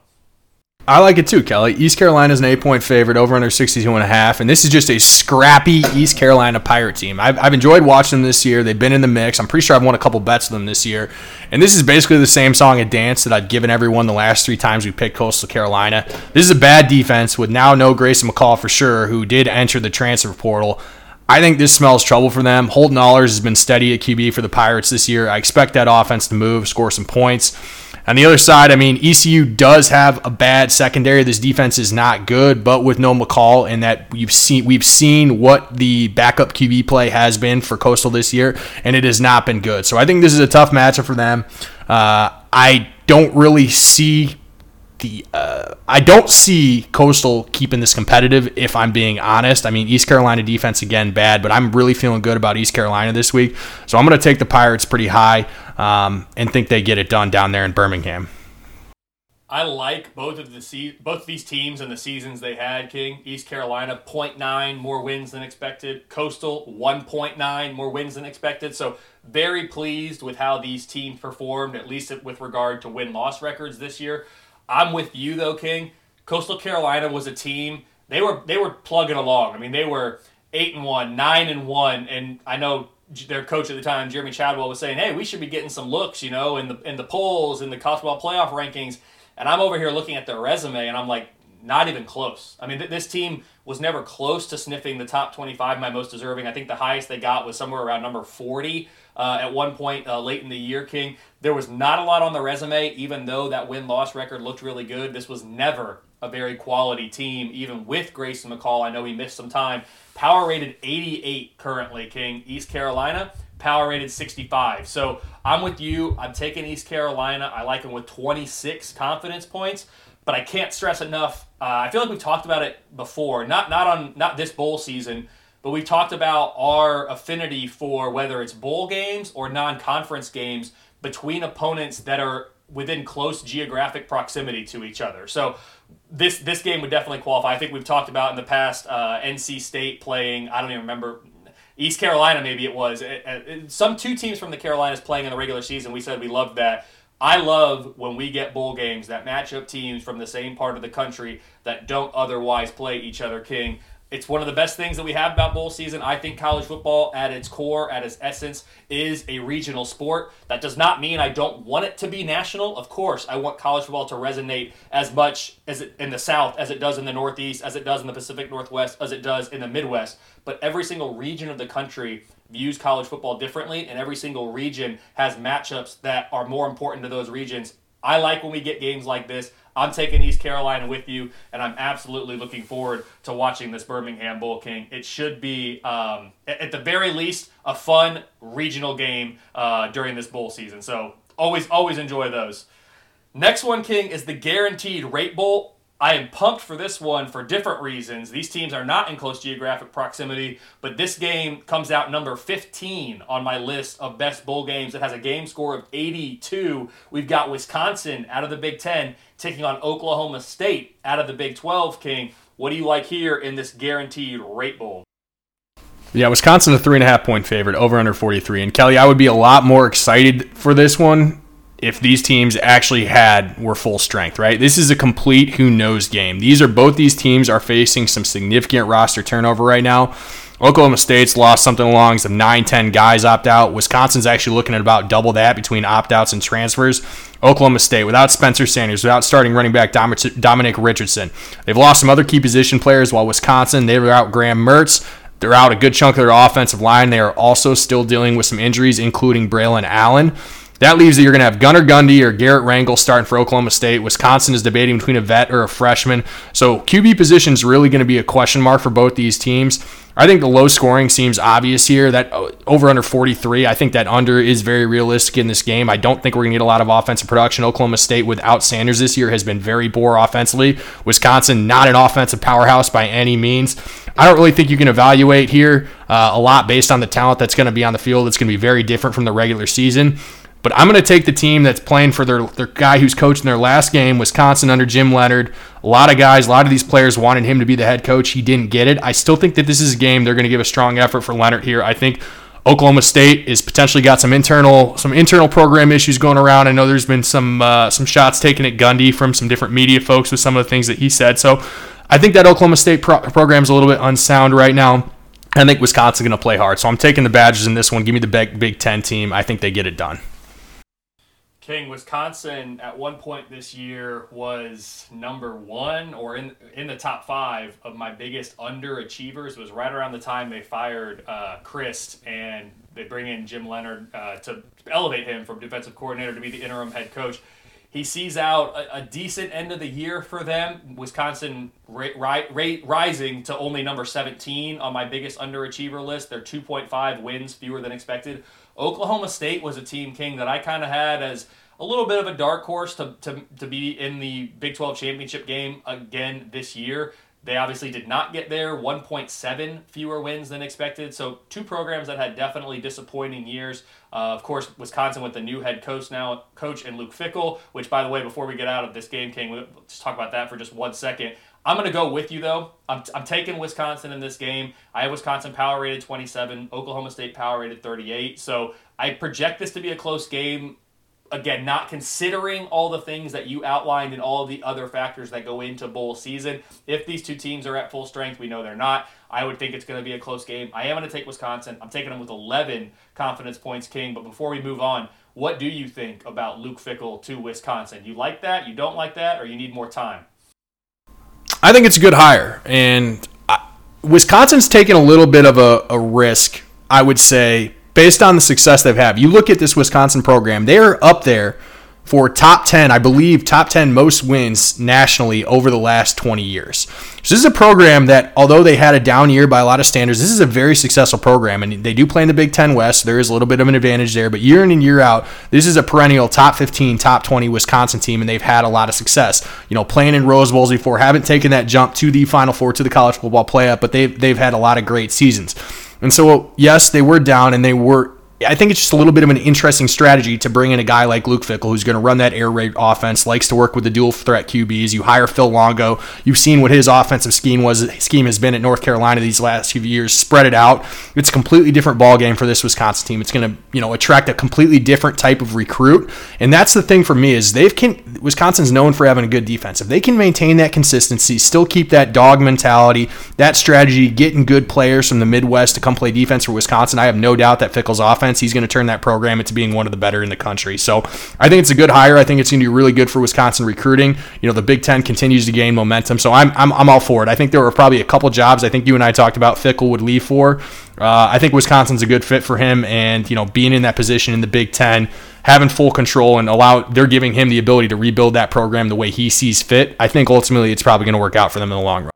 I like it too, Kelly. East Carolina's an eight-point favorite, over under sixty-two and a half, and this is just a scrappy East Carolina Pirate team. I've, I've enjoyed watching them this year. They've been in the mix. I'm pretty sure I've won a couple bets with them this year, and this is basically the same song and dance that I've given everyone the last three times we picked Coastal Carolina. This is a bad defense with now no Grayson McCall for sure, who did enter the transfer portal. I think this smells trouble for them. Holton Ahlers has been steady at Q B for the Pirates this year. I expect that offense to move, score some points. On the other side, I mean, E C U does have a bad secondary. This defense is not good, but with no McCall, and that we've seen we've seen what the backup Q B play has been for Coastal this year, and it has not been good. So I think this is a tough matchup for them. Uh, I don't really see the uh, I don't see Coastal keeping this competitive, if I'm being honest. I mean, East Carolina defense, again, bad, but I'm really feeling good about East Carolina this week. So I'm going to take the Pirates pretty high um, and think they get it done down there in Birmingham. I like both of the se- both of these teams and the seasons they had, King. East Carolina, zero point nine more wins than expected. Coastal, one point nine more wins than expected. So very pleased with how these teams performed, at least with regard to win-loss records this year. I'm with you, though, King. Coastal Carolina was a team, they were they were plugging along. I mean, they were eight and one, nine and one, and I know their coach at the time, Jeremy Chadwell, was saying, hey, we should be getting some looks, you know, in the in the polls, in the college football playoff rankings. And I'm over here looking at their resume, and I'm like, not even close. I mean, th- this team was never close to sniffing the top twenty-five, my most deserving. I think the highest they got was somewhere around number forty uh, at one point uh, late in the year, King. There was not a lot on the resume, even though that win-loss record looked really good. This was never a very quality team, even with Grayson McCall. I know he missed some time. Power rated eighty-eight currently, King. East Carolina, power rated sixty-five. So I'm with you. I'm taking East Carolina. I like them with twenty-six confidence points, but I can't stress enough. Uh, I feel like we've talked about it before, not not on not this bowl season, but we've talked about our affinity for whether it's bowl games or non-conference games between opponents that are within close geographic proximity to each other. So this this game would definitely qualify. I think we've talked about in the past uh, N C State playing, I don't even remember, East Carolina maybe it was. It, it, some two teams from the Carolinas playing in the regular season. We said we loved that. I love when we get bowl games that match up teams from the same part of the country that don't otherwise play each other, King. It's one of the best things that we have about bowl season. I think college football at its core, at its essence, is a regional sport. That does not mean I don't want it to be national. Of course, I want college football to resonate as much as it, in the South as it does in the Northeast, as it does in the Pacific Northwest, as it does in the Midwest. But every single region of the country views college football differently, and every single region has matchups that are more important to those regions. I like when we get games like this. I'm taking East Carolina with you, and I'm absolutely looking forward to watching this Birmingham Bowl, King. It should be, um, at the very least, a fun regional game uh, during this bowl season. So always, always enjoy those. Next one, King, is the Guaranteed Rate Bowl. I am pumped for this one for different reasons. These teams are not in close geographic proximity, but this game comes out number fifteen on my list of best bowl games. It has a game score of eighty-two. We've got Wisconsin out of the Big Ten taking on Oklahoma State out of the Big twelve, King. What do you like here in this Guaranteed Rate Bowl? Yeah, Wisconsin a three and a half point favorite, over under forty-three. And Kelly, I would be a lot more excited for this one if these teams actually had were full strength, right? This is a complete who knows game. These are both these teams are facing some significant roster turnover right now. Oklahoma State's lost something along some nine, ten guys opt out. Wisconsin's actually looking at about double that between opt-outs and transfers. Oklahoma State, without Spencer Sanders, without starting running back Dominic Richardson. They've lost some other key position players, while Wisconsin, they were out Graham Mertz. They're out a good chunk of their offensive line. They are also still dealing with some injuries, including Braylon Allen. That leaves that you're going to have Gunnar Gundy or Garrett Rangel starting for Oklahoma State. Wisconsin is debating between a vet or a freshman. So Q B position is really going to be a question mark for both these teams. I think the low scoring seems obvious here. That over under forty-three, I think that under is very realistic in this game. I don't think we're going to get a lot of offensive production. Oklahoma State without Sanders this year has been very poor offensively. Wisconsin, not an offensive powerhouse by any means. I don't really think you can evaluate here uh, a lot based on the talent that's going to be on the field. It's going to be very different from the regular season. But I'm going to take the team that's playing for their, their guy who's coaching their last game, Wisconsin under Jim Leonhard. A lot of guys, a lot of these players wanted him to be the head coach. He didn't get it. I still think that this is a game they're going to give a strong effort for Leonhard here. I think Oklahoma State is potentially got some internal some internal program issues going around. I know there's been some uh, some shots taken at Gundy from some different media folks with some of the things that he said. So I think that Oklahoma State pro- program is a little bit unsound right now. I think Wisconsin's going to play hard. So I'm taking the Badgers in this one. Give me the Big, Big Ten team. I think they get it done. King, Wisconsin at one point this year was number one or in in the top five of my biggest underachievers. It was right around the time they fired uh, Christ and they bring in Jim Leonhard uh, to elevate him from defensive coordinator to be the interim head coach. He sees out a, a decent end of the year for them. Wisconsin ra- ri- rising to only number seventeen on my biggest underachiever list. They're two point five wins, fewer than expected. Oklahoma State was a team, King, that I kind of had as a little bit of a dark horse to, to, to be in the Big twelve championship game again this year. They obviously did not get there, one point seven fewer wins than expected. So two programs that had definitely disappointing years. Uh, of course, Wisconsin with the new head coach now, coach and Luke Fickell, which, by the way, before we get out of this game, King, we'll just talk about that for just one second. I'm going to go with you, though. I'm, I'm taking Wisconsin in this game. I have Wisconsin power rated twenty-seven, Oklahoma State power rated thirty-eight. So I project this to be a close game. Again, not considering all the things that you outlined and all of the other factors that go into bowl season. If these two teams are at full strength, we know they're not. I would think it's going to be a close game. I am going to take Wisconsin. I'm taking them with eleven confidence points, King. But before we move on, what do you think about Luke Fickell to Wisconsin? You like that? You don't like that? Or you need more time? I think it's a good hire. And I, Wisconsin's taken a little bit of a, a risk, I would say, based on the success they've had. You look at this Wisconsin program, they're up there for top ten, I believe, top ten most wins nationally over the last twenty years. So this is a program that, although they had a down year by a lot of standards, this is a very successful program, and they do play in the Big Ten West. So there is a little bit of an advantage there, but year in and year out, this is a perennial top fifteen, top twenty Wisconsin team, and they've had a lot of success. You know, playing in Rose Bowls before, haven't taken that jump to the Final Four, to the college football playoff, but they've, they've had a lot of great seasons. And so, yes, they were down, and they were, I think it's just a little bit of an interesting strategy to bring in a guy like Luke Fickell, who's going to run that air raid offense, likes to work with the dual threat Q Bs. You hire Phil Longo. You've seen what his offensive scheme was scheme has been at North Carolina these last few years. Spread it out. It's a completely different ball game for this Wisconsin team. It's going to, you know, attract a completely different type of recruit. And that's the thing for me is they've can Wisconsin's known for having a good defense. If they can maintain that consistency, still keep that dog mentality, that strategy, getting good players from the Midwest to come play defense for Wisconsin, I have no doubt that Fickell's offense, he's going to turn that program into being one of the better in the country. So I think it's a good hire. I think it's going to be really good for Wisconsin recruiting. You know, the Big Ten continues to gain momentum, so I'm I'm, I'm all for it. I think there were probably a couple jobs I think you and I talked about Fickell would leave for. Uh, I think Wisconsin's a good fit for him, and you know, being in that position in the Big Ten, having full control and allow they're giving him the ability to rebuild that program the way he sees fit. I think ultimately it's probably going to work out for them in the long run.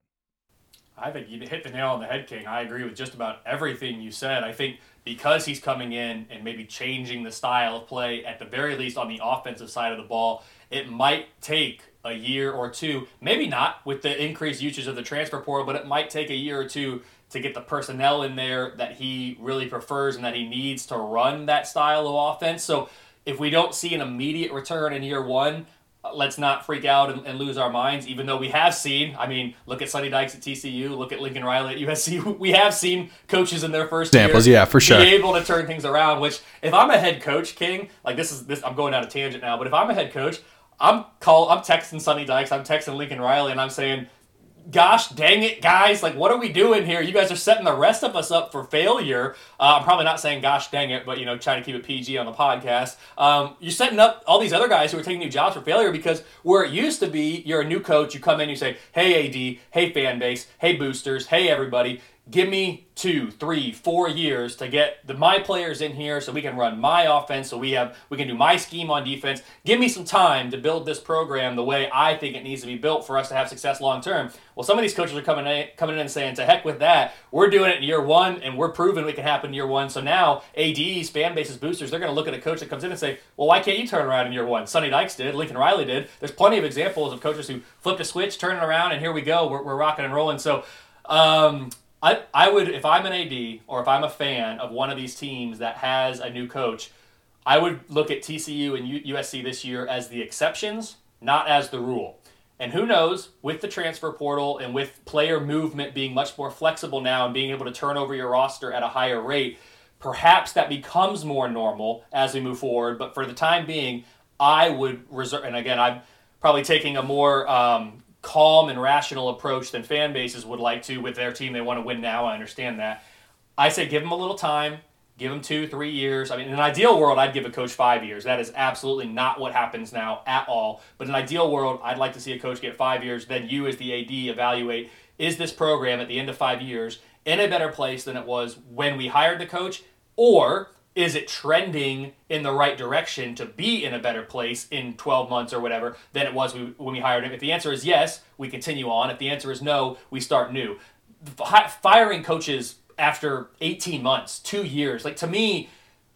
I think you hit the nail on the head, King. I agree with just about everything you said. I think because he's coming in and maybe changing the style of play, at the very least on the offensive side of the ball, it might take a year or two, maybe not with the increased usage of the transfer portal, but it might take a year or two to get the personnel in there that he really prefers and that he needs to run that style of offense. So if we don't see an immediate return in year one, let's not freak out and, and lose our minds, even though we have seen, I mean, look at Sonny Dykes at T C U, look at Lincoln Riley at U S C. We have seen coaches in their first examples, year yeah, for sure, be able to turn things around, which if I'm a head coach, King, like this is this I'm going down a tangent now, but if I'm a head coach, I'm call I'm texting Sonny Dykes, I'm texting Lincoln Riley, and I'm saying, gosh dang it, guys, like what are we doing here? You guys are setting the rest of us up for failure. Uh, I'm probably not saying gosh dang it, but you know, trying to keep it P G on the podcast. Um, you're setting up all these other guys who are taking new jobs for failure, because where it used to be, you're a new coach, you come in, you say, hey A D, hey fan base, hey boosters, hey everybody, give me two, three, four years to get the my players in here so we can run my offense, so we have we can do my scheme on defense. Give me some time to build this program the way I think it needs to be built for us to have success long term. Well, some of these coaches are coming in, coming in and saying, to heck with that. We're doing it in year one, and we're proving it can happen in year one. So now A Ds, fan bases, boosters, they're going to look at a coach that comes in and say, well, why can't you turn around in year one? Sonny Dykes did, Lincoln Riley did. There's plenty of examples of coaches who flipped a switch, turn it around, and here we go. We're, we're rocking and rolling. So, um... I, I would, if I'm an A D or if I'm a fan of one of these teams that has a new coach, I would look at T C U and U S C this year as the exceptions, not as the rule. And who knows, with the transfer portal and with player movement being much more flexible now and being able to turn over your roster at a higher rate, perhaps that becomes more normal as we move forward. But for the time being, I would reserve, and again, I'm probably taking a more um, calm and rational approach than fan bases would like to with their team. They want to win now. I understand that. I say give them a little time. Give them two, three years. I mean, in an ideal world, I'd give a coach five years. That is absolutely not what happens now at all. But in an ideal world, I'd like to see a coach get five years. Then you as the A D evaluate, is this program at the end of five years in a better place than it was when we hired the coach? Or is it trending in the right direction to be in a better place in twelve months or whatever than it was when we hired him? If the answer is yes, we continue on. If the answer is no, we start new. Firing coaches after eighteen months, two years, like to me,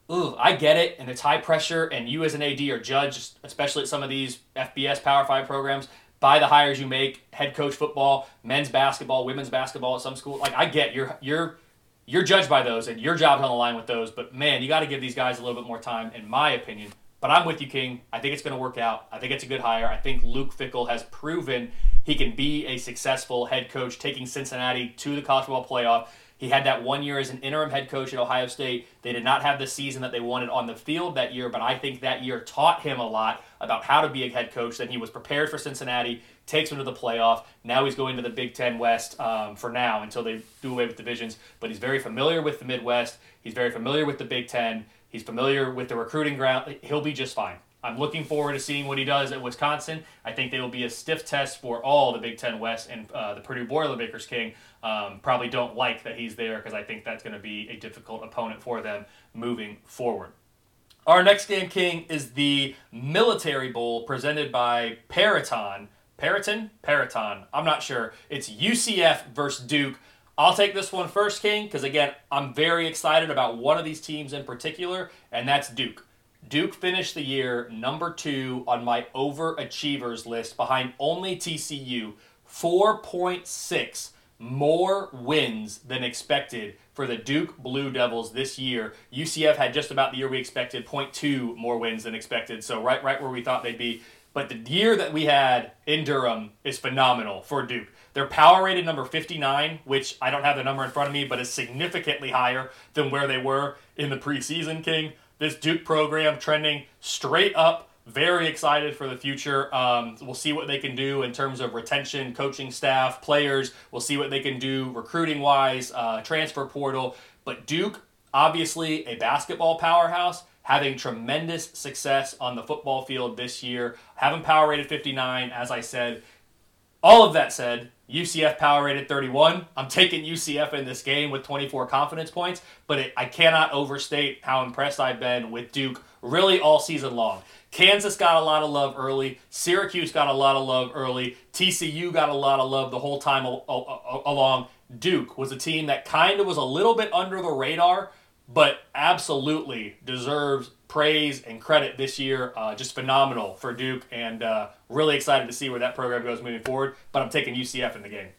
Ugh, I get it, and it's high pressure, and you as an A D are judged, especially at some of these F B S Power five programs, by the hires you make, head coach football, men's basketball, women's basketball at some school. Like, I get you're you're you're judged by those, and your job's on the line with those, but man, you got to give these guys a little bit more time, in my opinion. But I'm with you, King. I think it's going to work out. I think it's a good hire. I think Luke Fickell has proven he can be a successful head coach, taking Cincinnati to the college football playoff. He had that one year as an interim head coach at Ohio State. They did not have the season that they wanted on the field that year, but I think that year taught him a lot about how to be a head coach. Then he was prepared for Cincinnati, takes him to the playoff. Now he's going to the Big Ten West um, for now until they do away with divisions. But he's very familiar with the Midwest. He's very familiar with the Big Ten. He's familiar with the recruiting ground. He'll be just fine. I'm looking forward to seeing what he does at Wisconsin. I think they will be a stiff test for all the Big Ten West, and uh, the Purdue Boilermakers, King, um, probably don't like that he's there because I think that's going to be a difficult opponent for them moving forward. Our next game, King, is the Military Bowl presented by Peraton. Peraton? Peraton. I'm not sure. It's U C F versus Duke. I'll take this one first, King, because, again, I'm very excited about one of these teams in particular, and that's Duke. Duke finished the year number two on my overachievers list behind only T C U. four point six more wins than expected for the Duke Blue Devils this year. U C F had just about the year we expected, zero point two more wins than expected, so right, right where we thought they'd be. But the year that we had in Durham is phenomenal for Duke. They're power rated number fifty-nine, which I don't have the number in front of me, but is significantly higher than where they were in the preseason, King. This Duke program trending straight up. Very excited for the future. Um, we'll see what they can do in terms of retention, coaching staff, players. We'll see what they can do recruiting-wise, uh, transfer portal. But Duke, obviously a basketball powerhouse, having tremendous success on the football field this year. Having power rated fifty-nine, as I said. All of that said, U C F power rated thirty-one. I'm taking U C F in this game with twenty-four confidence points, but it, I cannot overstate how impressed I've been with Duke really all season long. Kansas got a lot of love early. Syracuse got a lot of love early. T C U got a lot of love the whole time al- al- along. Duke was a team that kind of was a little bit under the radar, but absolutely deserves praise and credit this year. Uh, just phenomenal for Duke, and uh, really excited to see where that program goes moving forward. But I'm taking U C F in the game.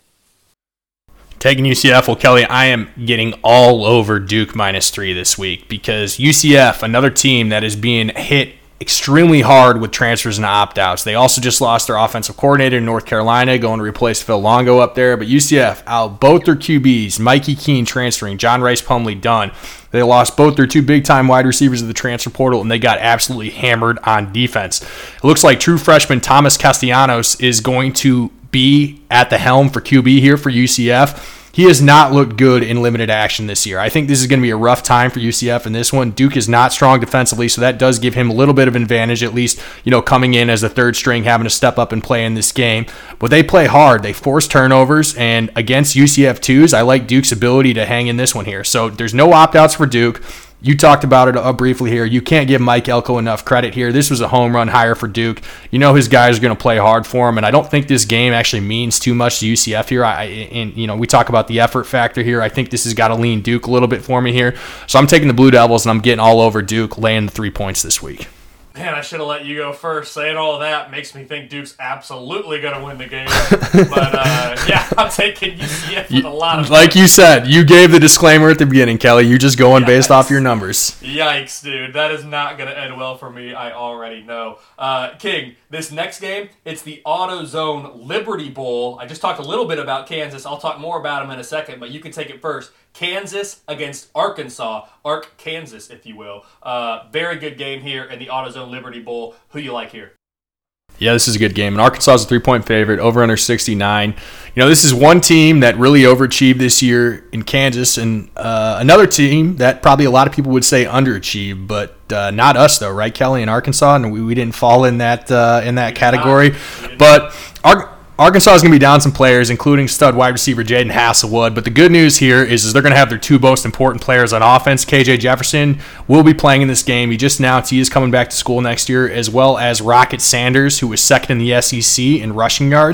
Taking U C F, well, Kelly, I am getting all over Duke minus three this week because U C F, another team that is being hit extremely hard with transfers and opt-outs. They also just lost their offensive coordinator in North Carolina, going to replace Phil Longo up there. But U C F out both their Q Bs, Mikey Keene transferring, John Rice Plumlee done. They lost both their two big-time wide receivers of the transfer portal, and they got absolutely hammered on defense. It looks like true freshman Thomas Castellanos is going to be at the helm for Q B here for U C F. He has not looked good in limited action this year. I think this is going to be a rough time for U C F in this one. Duke is not strong defensively, so that does give him a little bit of advantage, at least, you know, coming in as a third string, having to step up and play in this game. But they play hard. They force turnovers, and against U C F twos, I like Duke's ability to hang in this one here. So there's no opt-outs for Duke. You talked about it uh, briefly here. You can't give Mike Elko enough credit here. This was a home run hire for Duke. You know his guys are going to play hard for him, and I don't think this game actually means too much to U C F here. I, and you know we talk about the effort factor here. I think this has got to lean Duke a little bit for me here. So I'm taking the Blue Devils, and I'm getting all over Duke, laying the three points this week. Man, I should have let you go first. Saying all of that makes me think Duke's absolutely going to win the game. But, uh, yeah, I'm taking U C F with a lot of... Like you said, you gave the disclaimer at the beginning, Kelly. You're just going Yikes. based off your numbers. Yikes, dude. That is not going to end well for me. I already know. Uh, King, this next game, it's the AutoZone Liberty Bowl. I just talked a little bit about Kansas. I'll talk more about them in a second, but you can take it first. Kansas against Arkansas. Ark, Kansas, if you will. Uh, very good game here in the AutoZone Liberty Bowl. Who you like here? Yeah, this is a good game. And Arkansas is a three-point favorite, over under sixty-nine. You know, this is one team that really overachieved this year in Kansas, and uh, another team that probably a lot of people would say underachieved, but uh, not us, though, right, Kelly, in Arkansas? And we, we didn't fall in that uh, in that category. But Ar- Arkansas is going to be down some players, including stud wide receiver Jaden Hasselwood. But the good news here is, is they're going to have their two most important players on offense. K J Jefferson will be playing in this game. He just announced he is coming back to school next year, as well as Rocket Sanders, who was second in the S E C in rushing yards.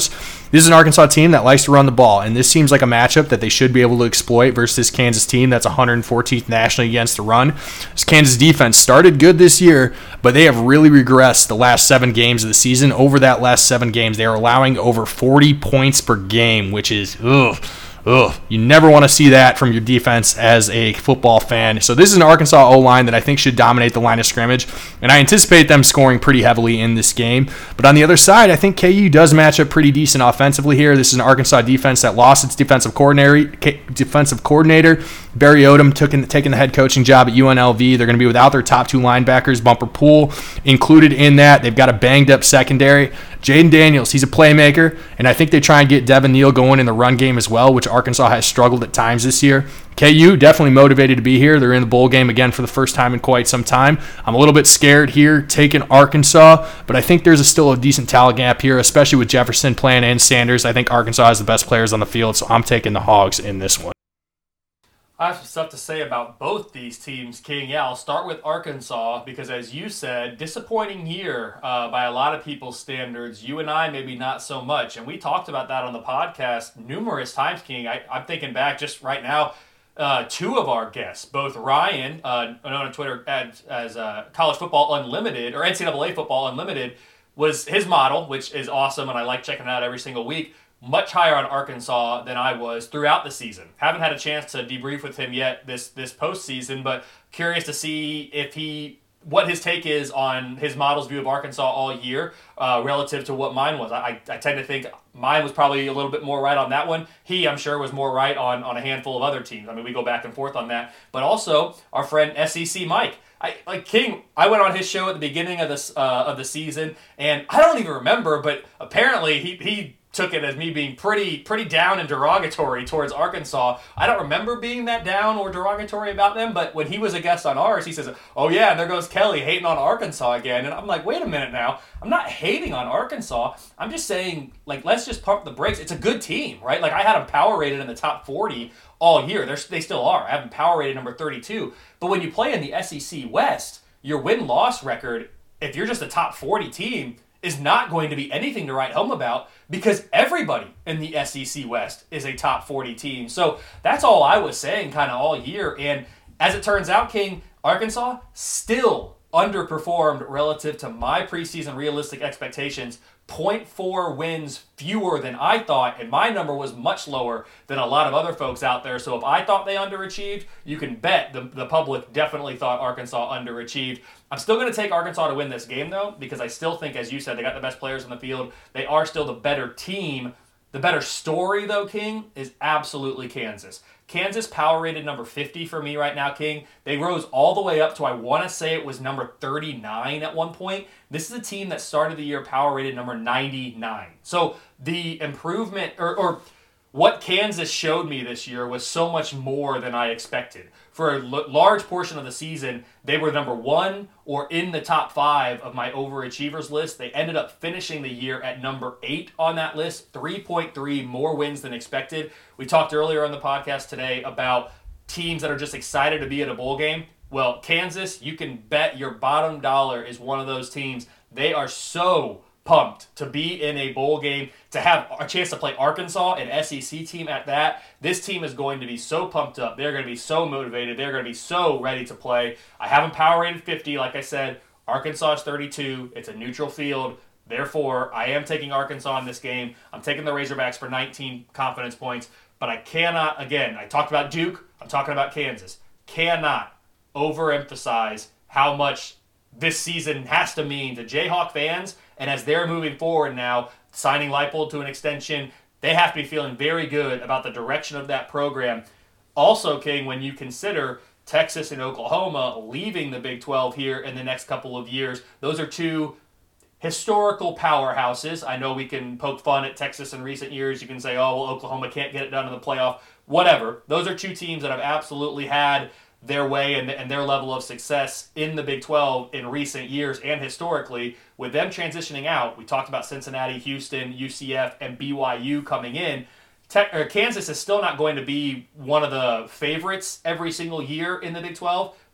This is an Arkansas team that likes to run the ball, and this seems like a matchup that they should be able to exploit versus this Kansas team that's one hundred fourteenth nationally against the run. This Kansas defense started good this year, but they have really regressed the last seven games of the season. Over that last seven games, they are allowing over forty points per game, which is, ugh. Ugh, you never want to see that from your defense as a football fan. So this is an Arkansas O-line that I think should dominate the line of scrimmage, and I anticipate them scoring pretty heavily in this game. But on the other side, I think K U does match up pretty decent offensively here. This is an Arkansas defense that lost its defensive coordinator. Defensive coordinator Barry Odom took in, taking the head coaching job at U N L V. They're going to be without their top two linebackers, Bumper Poole included in that. They've got a banged-up secondary. Jaden Daniels, he's a playmaker, and I think they try and get Devin Neal going in the run game as well, which Arkansas has struggled at times this year. K U definitely motivated to be here. They're in the bowl game again for the first time in quite some time. I'm a little bit scared here taking Arkansas, but I think there's a still a decent talent gap here, especially with Jefferson playing and Sanders. I think Arkansas has the best players on the field, so I'm taking the Hogs in this one. I have some stuff to say about both these teams, King. Yeah, I'll start with Arkansas because, as you said, disappointing year uh, by a lot of people's standards. You and I, maybe not so much. And we talked about that on the podcast numerous times, King. I, I'm thinking back just right now, uh, two of our guests, both Ryan, uh, known on Twitter as, as uh, College Football Unlimited, or N C double A Football Unlimited, was his model, which is awesome, and I like checking it out every single week. Much higher on Arkansas than I was throughout the season. Haven't had a chance to debrief with him yet this this postseason, but curious to see if he what his take is on his model's view of Arkansas all year uh, relative to what mine was. I, I tend to think mine was probably a little bit more right on that one. He, I'm sure, was more right on, on a handful of other teams. I mean, we go back and forth on that. But also, our friend S E C Mike. I, like King, I went on his show at the beginning of this uh, of the season, and I don't even remember, but apparently he he took it as me being pretty pretty down and derogatory towards Arkansas. I don't remember being that down or derogatory about them, but when he was a guest on ours, he says, oh yeah, and there goes Kelly hating on Arkansas again. And I'm like, wait a minute now. I'm not hating on Arkansas. I'm just saying, like, let's just pump the brakes. It's a good team, right? Like, I had them power rated in the top forty all year. They're, they still are. I have them power rated number thirty-two. But when you play in the S E C West, your win-loss record, if you're just a top forty team, is not going to be anything to write home about because everybody in the S E C West is a top forty team. So that's all I was saying kind of all year. And as it turns out, King, Arkansas still underperformed relative to my preseason realistic expectations. zero point four wins fewer than I thought, and my number was much lower than a lot of other folks out there. So if I thought they underachieved, you can bet the, the public definitely thought Arkansas underachieved. I'm still going to take Arkansas to win this game, though, because I still think, as you said, they got the best players on the field. They are still the better team. The better story, though, King, is absolutely Kansas. Kansas power rated number fifty for me right now, King. They rose all the way up to, I want to say it was number thirty-nine at one point. This is a team that started the year power rated number ninety-nine. So the improvement, or, or what Kansas showed me this year was so much more than I expected. For a l- large portion of the season, they were number one or in the top five of my overachievers list. They ended up finishing the year at number eight on that list, three point three more wins than expected. We talked earlier on the podcast today about teams that are just excited to be at a bowl game. Well, Kansas, you can bet your bottom dollar is one of those teams. They are so pumped to be in a bowl game, to have a chance to play Arkansas, an S E C team at that. This team is going to be so pumped up. They're going to be so motivated. They're going to be so ready to play. I have them power rated fifty, like I said. Arkansas is thirty-two. It's a neutral field. Therefore, I am taking Arkansas in this game. I'm taking the Razorbacks for nineteen confidence points. But I cannot, again, I talked about Duke. I'm talking about Kansas. Cannot overemphasize how much this season has to mean to Jayhawk fans. And as they're moving forward now, signing Leipold to an extension, they have to be feeling very good about the direction of that program. Also, King, when you consider Texas and Oklahoma leaving the Big twelve here in the next couple of years, those are two historical powerhouses. I know we can poke fun at Texas in recent years. You can say, oh, well, Oklahoma can't get it done in the playoff. Whatever. Those are two teams that have absolutely had their way and, and their level of success in the Big twelve in recent years and historically. With them transitioning out, we talked about Cincinnati, Houston, U C F, and B Y U coming in. Tech, or Kansas is still not going to be one of the favorites every single year in the Big twelve,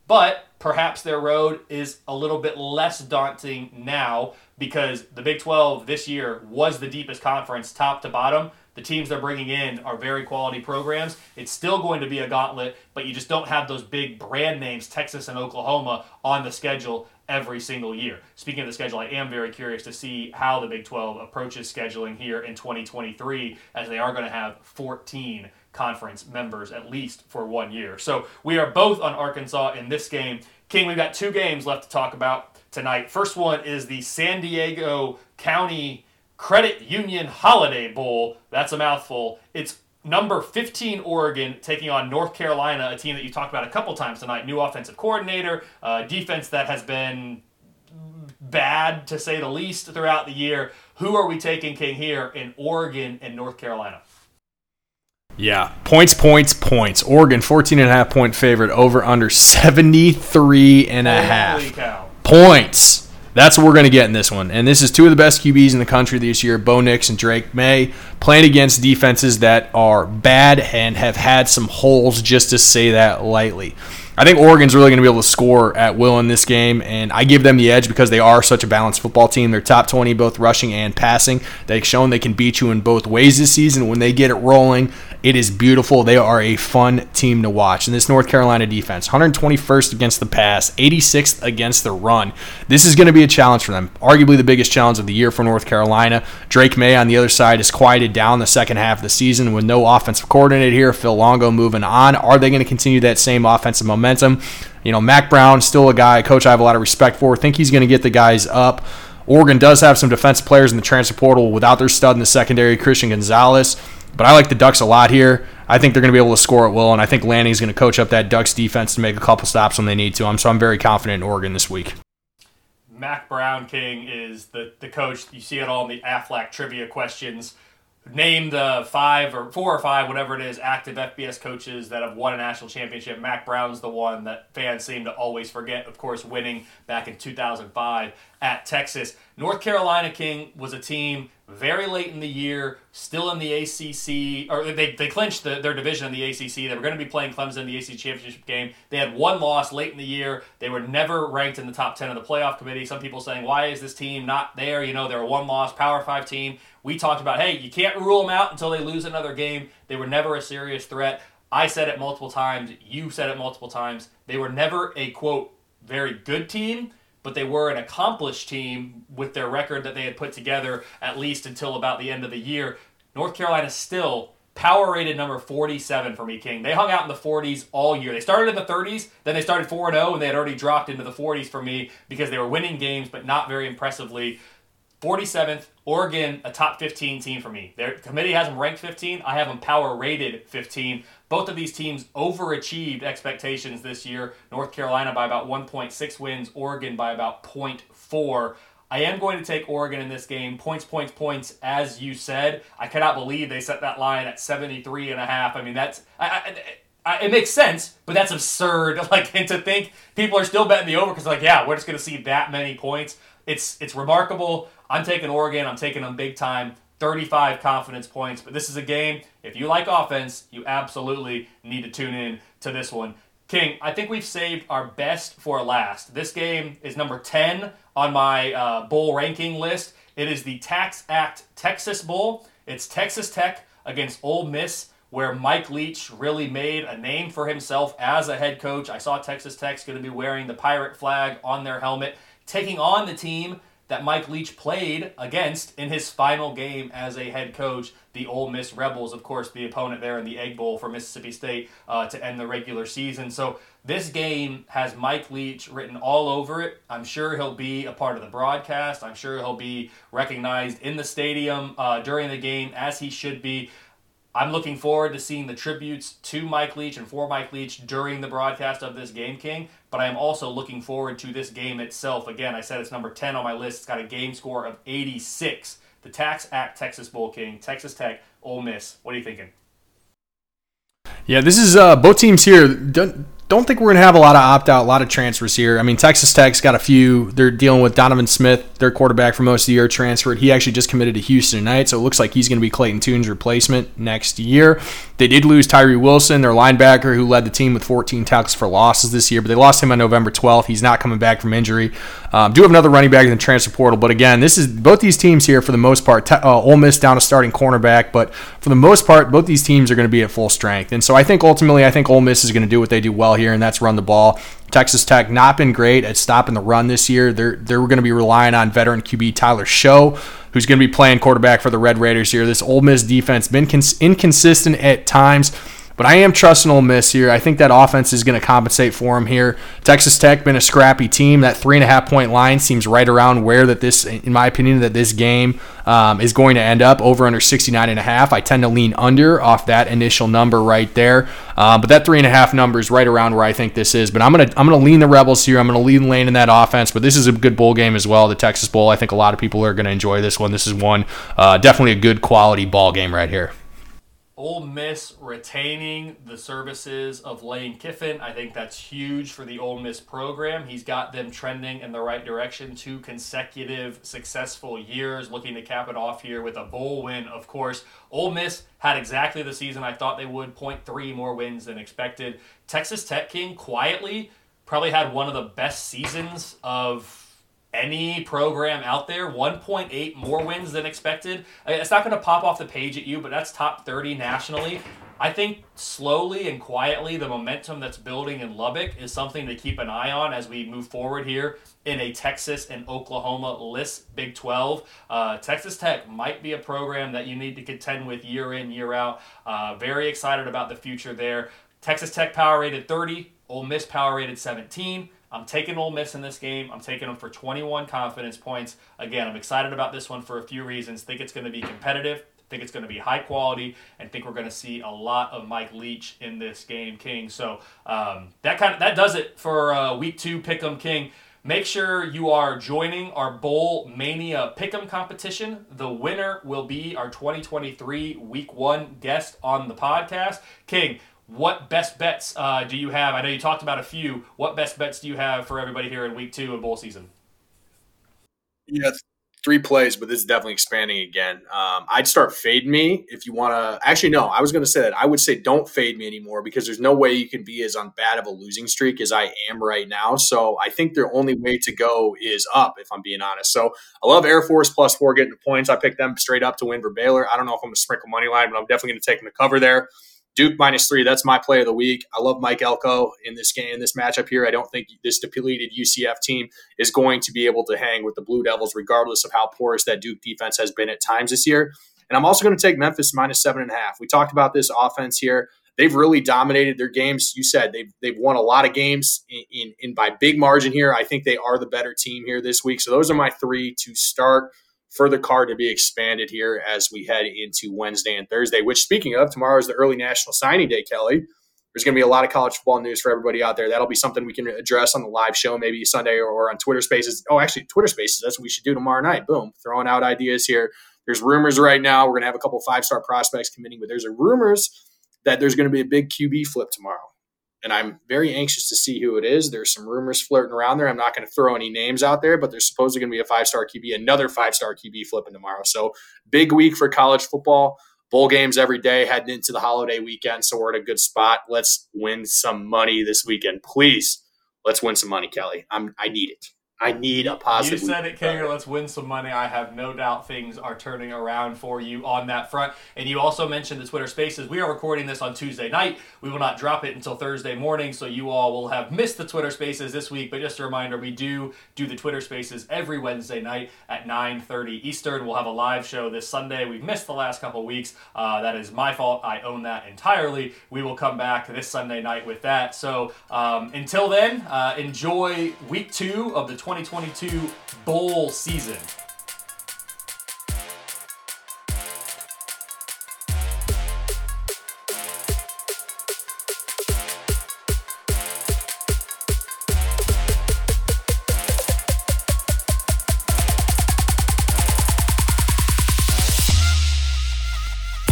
But perhaps their road is a little bit less daunting now because the Big twelve this year was the deepest conference, top to bottom. The teams they're bringing in are very quality programs. It's still going to be a gauntlet, but you just don't have those big brand names, Texas and Oklahoma, on the schedule every single year. Speaking of the schedule, I am very curious to see how the Big twelve approaches scheduling here in twenty twenty-three, as they are going to have fourteen conference members at least for one year. So we are both on Arkansas in this game. King, we've got two games left to talk about tonight. First one is the San Diego County Credit Union Holiday Bowl. That's a mouthful. It's number fifteen Oregon taking on North Carolina, a team that you talked about a couple times tonight. New offensive coordinator, uh, defense that has been bad, to say the least, throughout the year. Who are we taking, King, here in Oregon and North Carolina? Yeah, points, points, points. Oregon, fourteen and a half point favorite, over under seventy-three and a half Holy cow. Points. That's what we're going to get in this one. And this is two of the best Q Bs in the country this year, Bo Nix and Drake May, playing against defenses that are bad and have had some holes, just to say that lightly. I think Oregon's really going to be able to score at will in this game, and I give them the edge because they are such a balanced football team. They're top twenty both rushing and passing. They've shown they can beat you in both ways this season. When they get it rolling, it is beautiful. They are a fun team to watch. And this North Carolina defense, one hundred twenty-first against the pass, eighty-sixth against the run. This is going to be a challenge for them. Arguably the biggest challenge of the year for North Carolina. Drake May on the other side has quieted down the second half of the season with no offensive coordinator here. Phil Longo moving on. Are they going to continue that same offensive momentum? You know, Mac Brown, still a guy, a coach I have a lot of respect for. I think he's going to get the guys up. Oregon does have some defensive players in the transfer portal without their stud in the secondary, Christian Gonzalez. But I like the Ducks a lot here. I think they're going to be able to score at will, and I think Lanning's going to coach up that Ducks defense to make a couple stops when they need to. So I'm very confident in Oregon this week. Mac Brown, King, is the, the coach. You see it all in the Aflac trivia questions. Name the five or four or five, whatever it is, active F B S coaches that have won a national championship. Mac Brown's the one that fans seem to always forget, of course, winning back in two thousand five at Texas. North Carolina, King, was a team very late in the year, still in the A C C, or they, they clinched the, their division in the A C C. They were going to be playing Clemson in the A C C championship game. They had one loss late in the year. They were never ranked in the top ten of the playoff committee. Some people saying, why is this team not there? You know, they're a one-loss Power five team. We talked about, hey, you can't rule them out until they lose another game. They were never a serious threat. I said it multiple times. You said it multiple times. They were never a, quote, very good team, but they were an accomplished team with their record that they had put together at least until about the end of the year. North Carolina still power rated number forty-seven for me, King. They hung out in the forties all year. They started in the thirties, then they started four and oh, and they had already dropped into the forties for me because they were winning games, but not very impressively. forty-seventh, Oregon, a top fifteen team for me. Their committee has them ranked fifteen. I have them power rated fifteen. Both of these teams overachieved expectations this year. North Carolina by about one point six wins, Oregon by about zero point four. I am going to take Oregon in this game. Points, points, points, as you said. I cannot believe they set that line at seventy-three and a half. I mean, that's... I, I, I, it makes sense, but that's absurd. Like, and to think people are still betting the over because, like, yeah, we're just going to see that many points. It's it's remarkable. I'm taking Oregon. I'm taking them big time. thirty-five confidence points. But this is a game, if you like offense, you absolutely need to tune in to this one. King, I think we've saved our best for last. This game is number ten on my uh, bowl ranking list. It is the Tax Act Texas Bowl. It's Texas Tech against Ole Miss, where Mike Leach really made a name for himself as a head coach. I saw Texas Tech's going to be wearing the pirate flag on their helmet, taking on the team that Mike Leach played against in his final game as a head coach, the Ole Miss Rebels, of course, the opponent there in the Egg Bowl for Mississippi State uh, to end the regular season. So this game has Mike Leach written all over it. I'm sure he'll be a part of the broadcast. I'm sure he'll be recognized in the stadium uh, during the game, as he should be. I'm looking forward to seeing the tributes to Mike Leach and for Mike Leach during the broadcast of this game, King. But I am also looking forward to this game itself. Again, I said it's number ten on my list. It's got a game score of eighty-six. The Tax Act Texas Bowl, King. Texas Tech, Ole Miss. What are you thinking? Yeah, this is uh, both teams here. Don't, don't think we're going to have a lot of opt-out, a lot of transfers here. I mean, Texas Tech's got a few. They're dealing with Donovan Smith, their quarterback for most of the year, transferred. He actually just committed to Houston tonight, so it looks like he's going to be Clayton Tune's replacement next year. They did lose Tyree Wilson, their linebacker, who led the team with fourteen tackles for losses this year, but they lost him on November twelfth. He's not coming back from injury. Um, do have another running back in the transfer portal, but again, this is both these teams here for the most part. Uh, Ole Miss down a starting cornerback, but for the most part, both these teams are going to be at full strength. And so I think ultimately, I think Ole Miss is going to do what they do well here, and that's run the ball. Texas Tech not been great at stopping the run this year. They're they're going to be relying on veteran Q B Tyler Show, who's going to be playing quarterback for the Red Raiders here. This Ole Miss defense been cons- inconsistent at times, but I am trusting Ole Miss here. I think that offense is going to compensate for them here. Texas Tech been a scrappy team. That three and a half point line seems right around where that this, in my opinion, that this game um, is going to end up, over under sixty-nine and a half. I tend to lean under off that initial number right there. Uh, but that three and a half number is right around where I think this is. But I'm gonna I'm gonna lean the Rebels here. I'm gonna lean Lane in that offense. But this is a good bowl game as well, the Texas Bowl. I think a lot of people are gonna enjoy this one. This is one uh, definitely a good quality ball game right here. Ole Miss retaining the services of Lane Kiffin. I think that's huge for the Ole Miss program. He's got them trending in the right direction. Two consecutive successful years, looking to cap it off here with a bowl win, of course. Ole Miss had exactly the season I thought they would, point three more wins than expected. Texas Tech, King, quietly probably had one of the best seasons of any program out there. One point eight more wins than expected. It's not going to pop off the page at you, but that's top thirty nationally. I think slowly and quietly the momentum that's building in Lubbock is something to keep an eye on as we move forward here in a Texas and Oklahoma-less Big twelve. Uh, Texas Tech might be a program that you need to contend with year in, year out. Uh, very excited about the future there. Texas Tech power rated thirty, Ole Miss power rated seventeen. I'm taking Ole Miss in this game. I'm taking them for twenty-one confidence points. Again, I'm excited about this one for a few reasons. Think it's going to be competitive. Think it's going to be high quality, and think we're going to see a lot of Mike Leach in this game, King. So um, that kind of that does it for uh, week two Pick'em, King. Make sure you are joining our Bowl Mania Pick'em competition. The winner will be our twenty twenty-three week one guest on the podcast, King. What best bets uh, do you have? I know you talked about a few. What best bets do you have for everybody here in week two of bowl season? Yeah, three plays, but this is definitely expanding again. Um, I'd start fade me if you want to. Actually, no, I was going to say that. I would say don't fade me anymore because there's no way you can be as on bad of a losing streak as I am right now. So I think the only way to go is up, if I'm being honest. So I love Air Force plus four getting the points. I picked them straight up to win for Baylor. I don't know if I'm going to sprinkle money line, but I'm definitely going to take them to cover there. Duke minus three, that's my play of the week. I love Mike Elko in this game, in this matchup here. I don't think this depleted U C F team is going to be able to hang with the Blue Devils, regardless of how porous that Duke defense has been at times this year. And I'm also going to take Memphis minus seven and a half. We talked about this offense here. They've really dominated their games. You said they've they've won a lot of games in, in, in by big margin here. I think they are the better team here this week. So those are my three to start. Further card to be expanded here as we head into Wednesday and Thursday, which, speaking of, tomorrow is the early National Signing Day, Kelly. There's going to be a lot of college football news for everybody out there. That'll be something we can address on the live show, maybe Sunday or on Twitter Spaces. Oh, actually, Twitter Spaces, that's what we should do tomorrow night. Boom, throwing out ideas here. There's rumors right now. We're going to have a couple five-star prospects committing, but there's a rumors that there's going to be a big Q B flip tomorrow. And I'm very anxious to see who it is. There's some rumors flirting around there. I'm not going to throw any names out there, but there's supposedly going to be a five-star Q B, another five-star Q B flipping tomorrow. So big week for college football. Bowl games every day heading into the holiday weekend, so we're in a good spot. Let's win some money this weekend. Please, let's win some money, Kelly. I'm, I need it. I need a positive. You said it, Kinger. Let's win some money. I have no doubt things are turning around for you on that front. And you also mentioned the Twitter Spaces. We are recording this on Tuesday night. We will not drop it until Thursday morning, so you all will have missed the Twitter Spaces this week. But just a reminder, we do do the Twitter Spaces every Wednesday night at nine thirty Eastern. We'll have a live show this Sunday. We've missed the last couple weeks. Uh, that is my fault. I own that entirely. We will come back this Sunday night with that. So um, until then, uh, enjoy week two of the twenty twenty-two bowl season.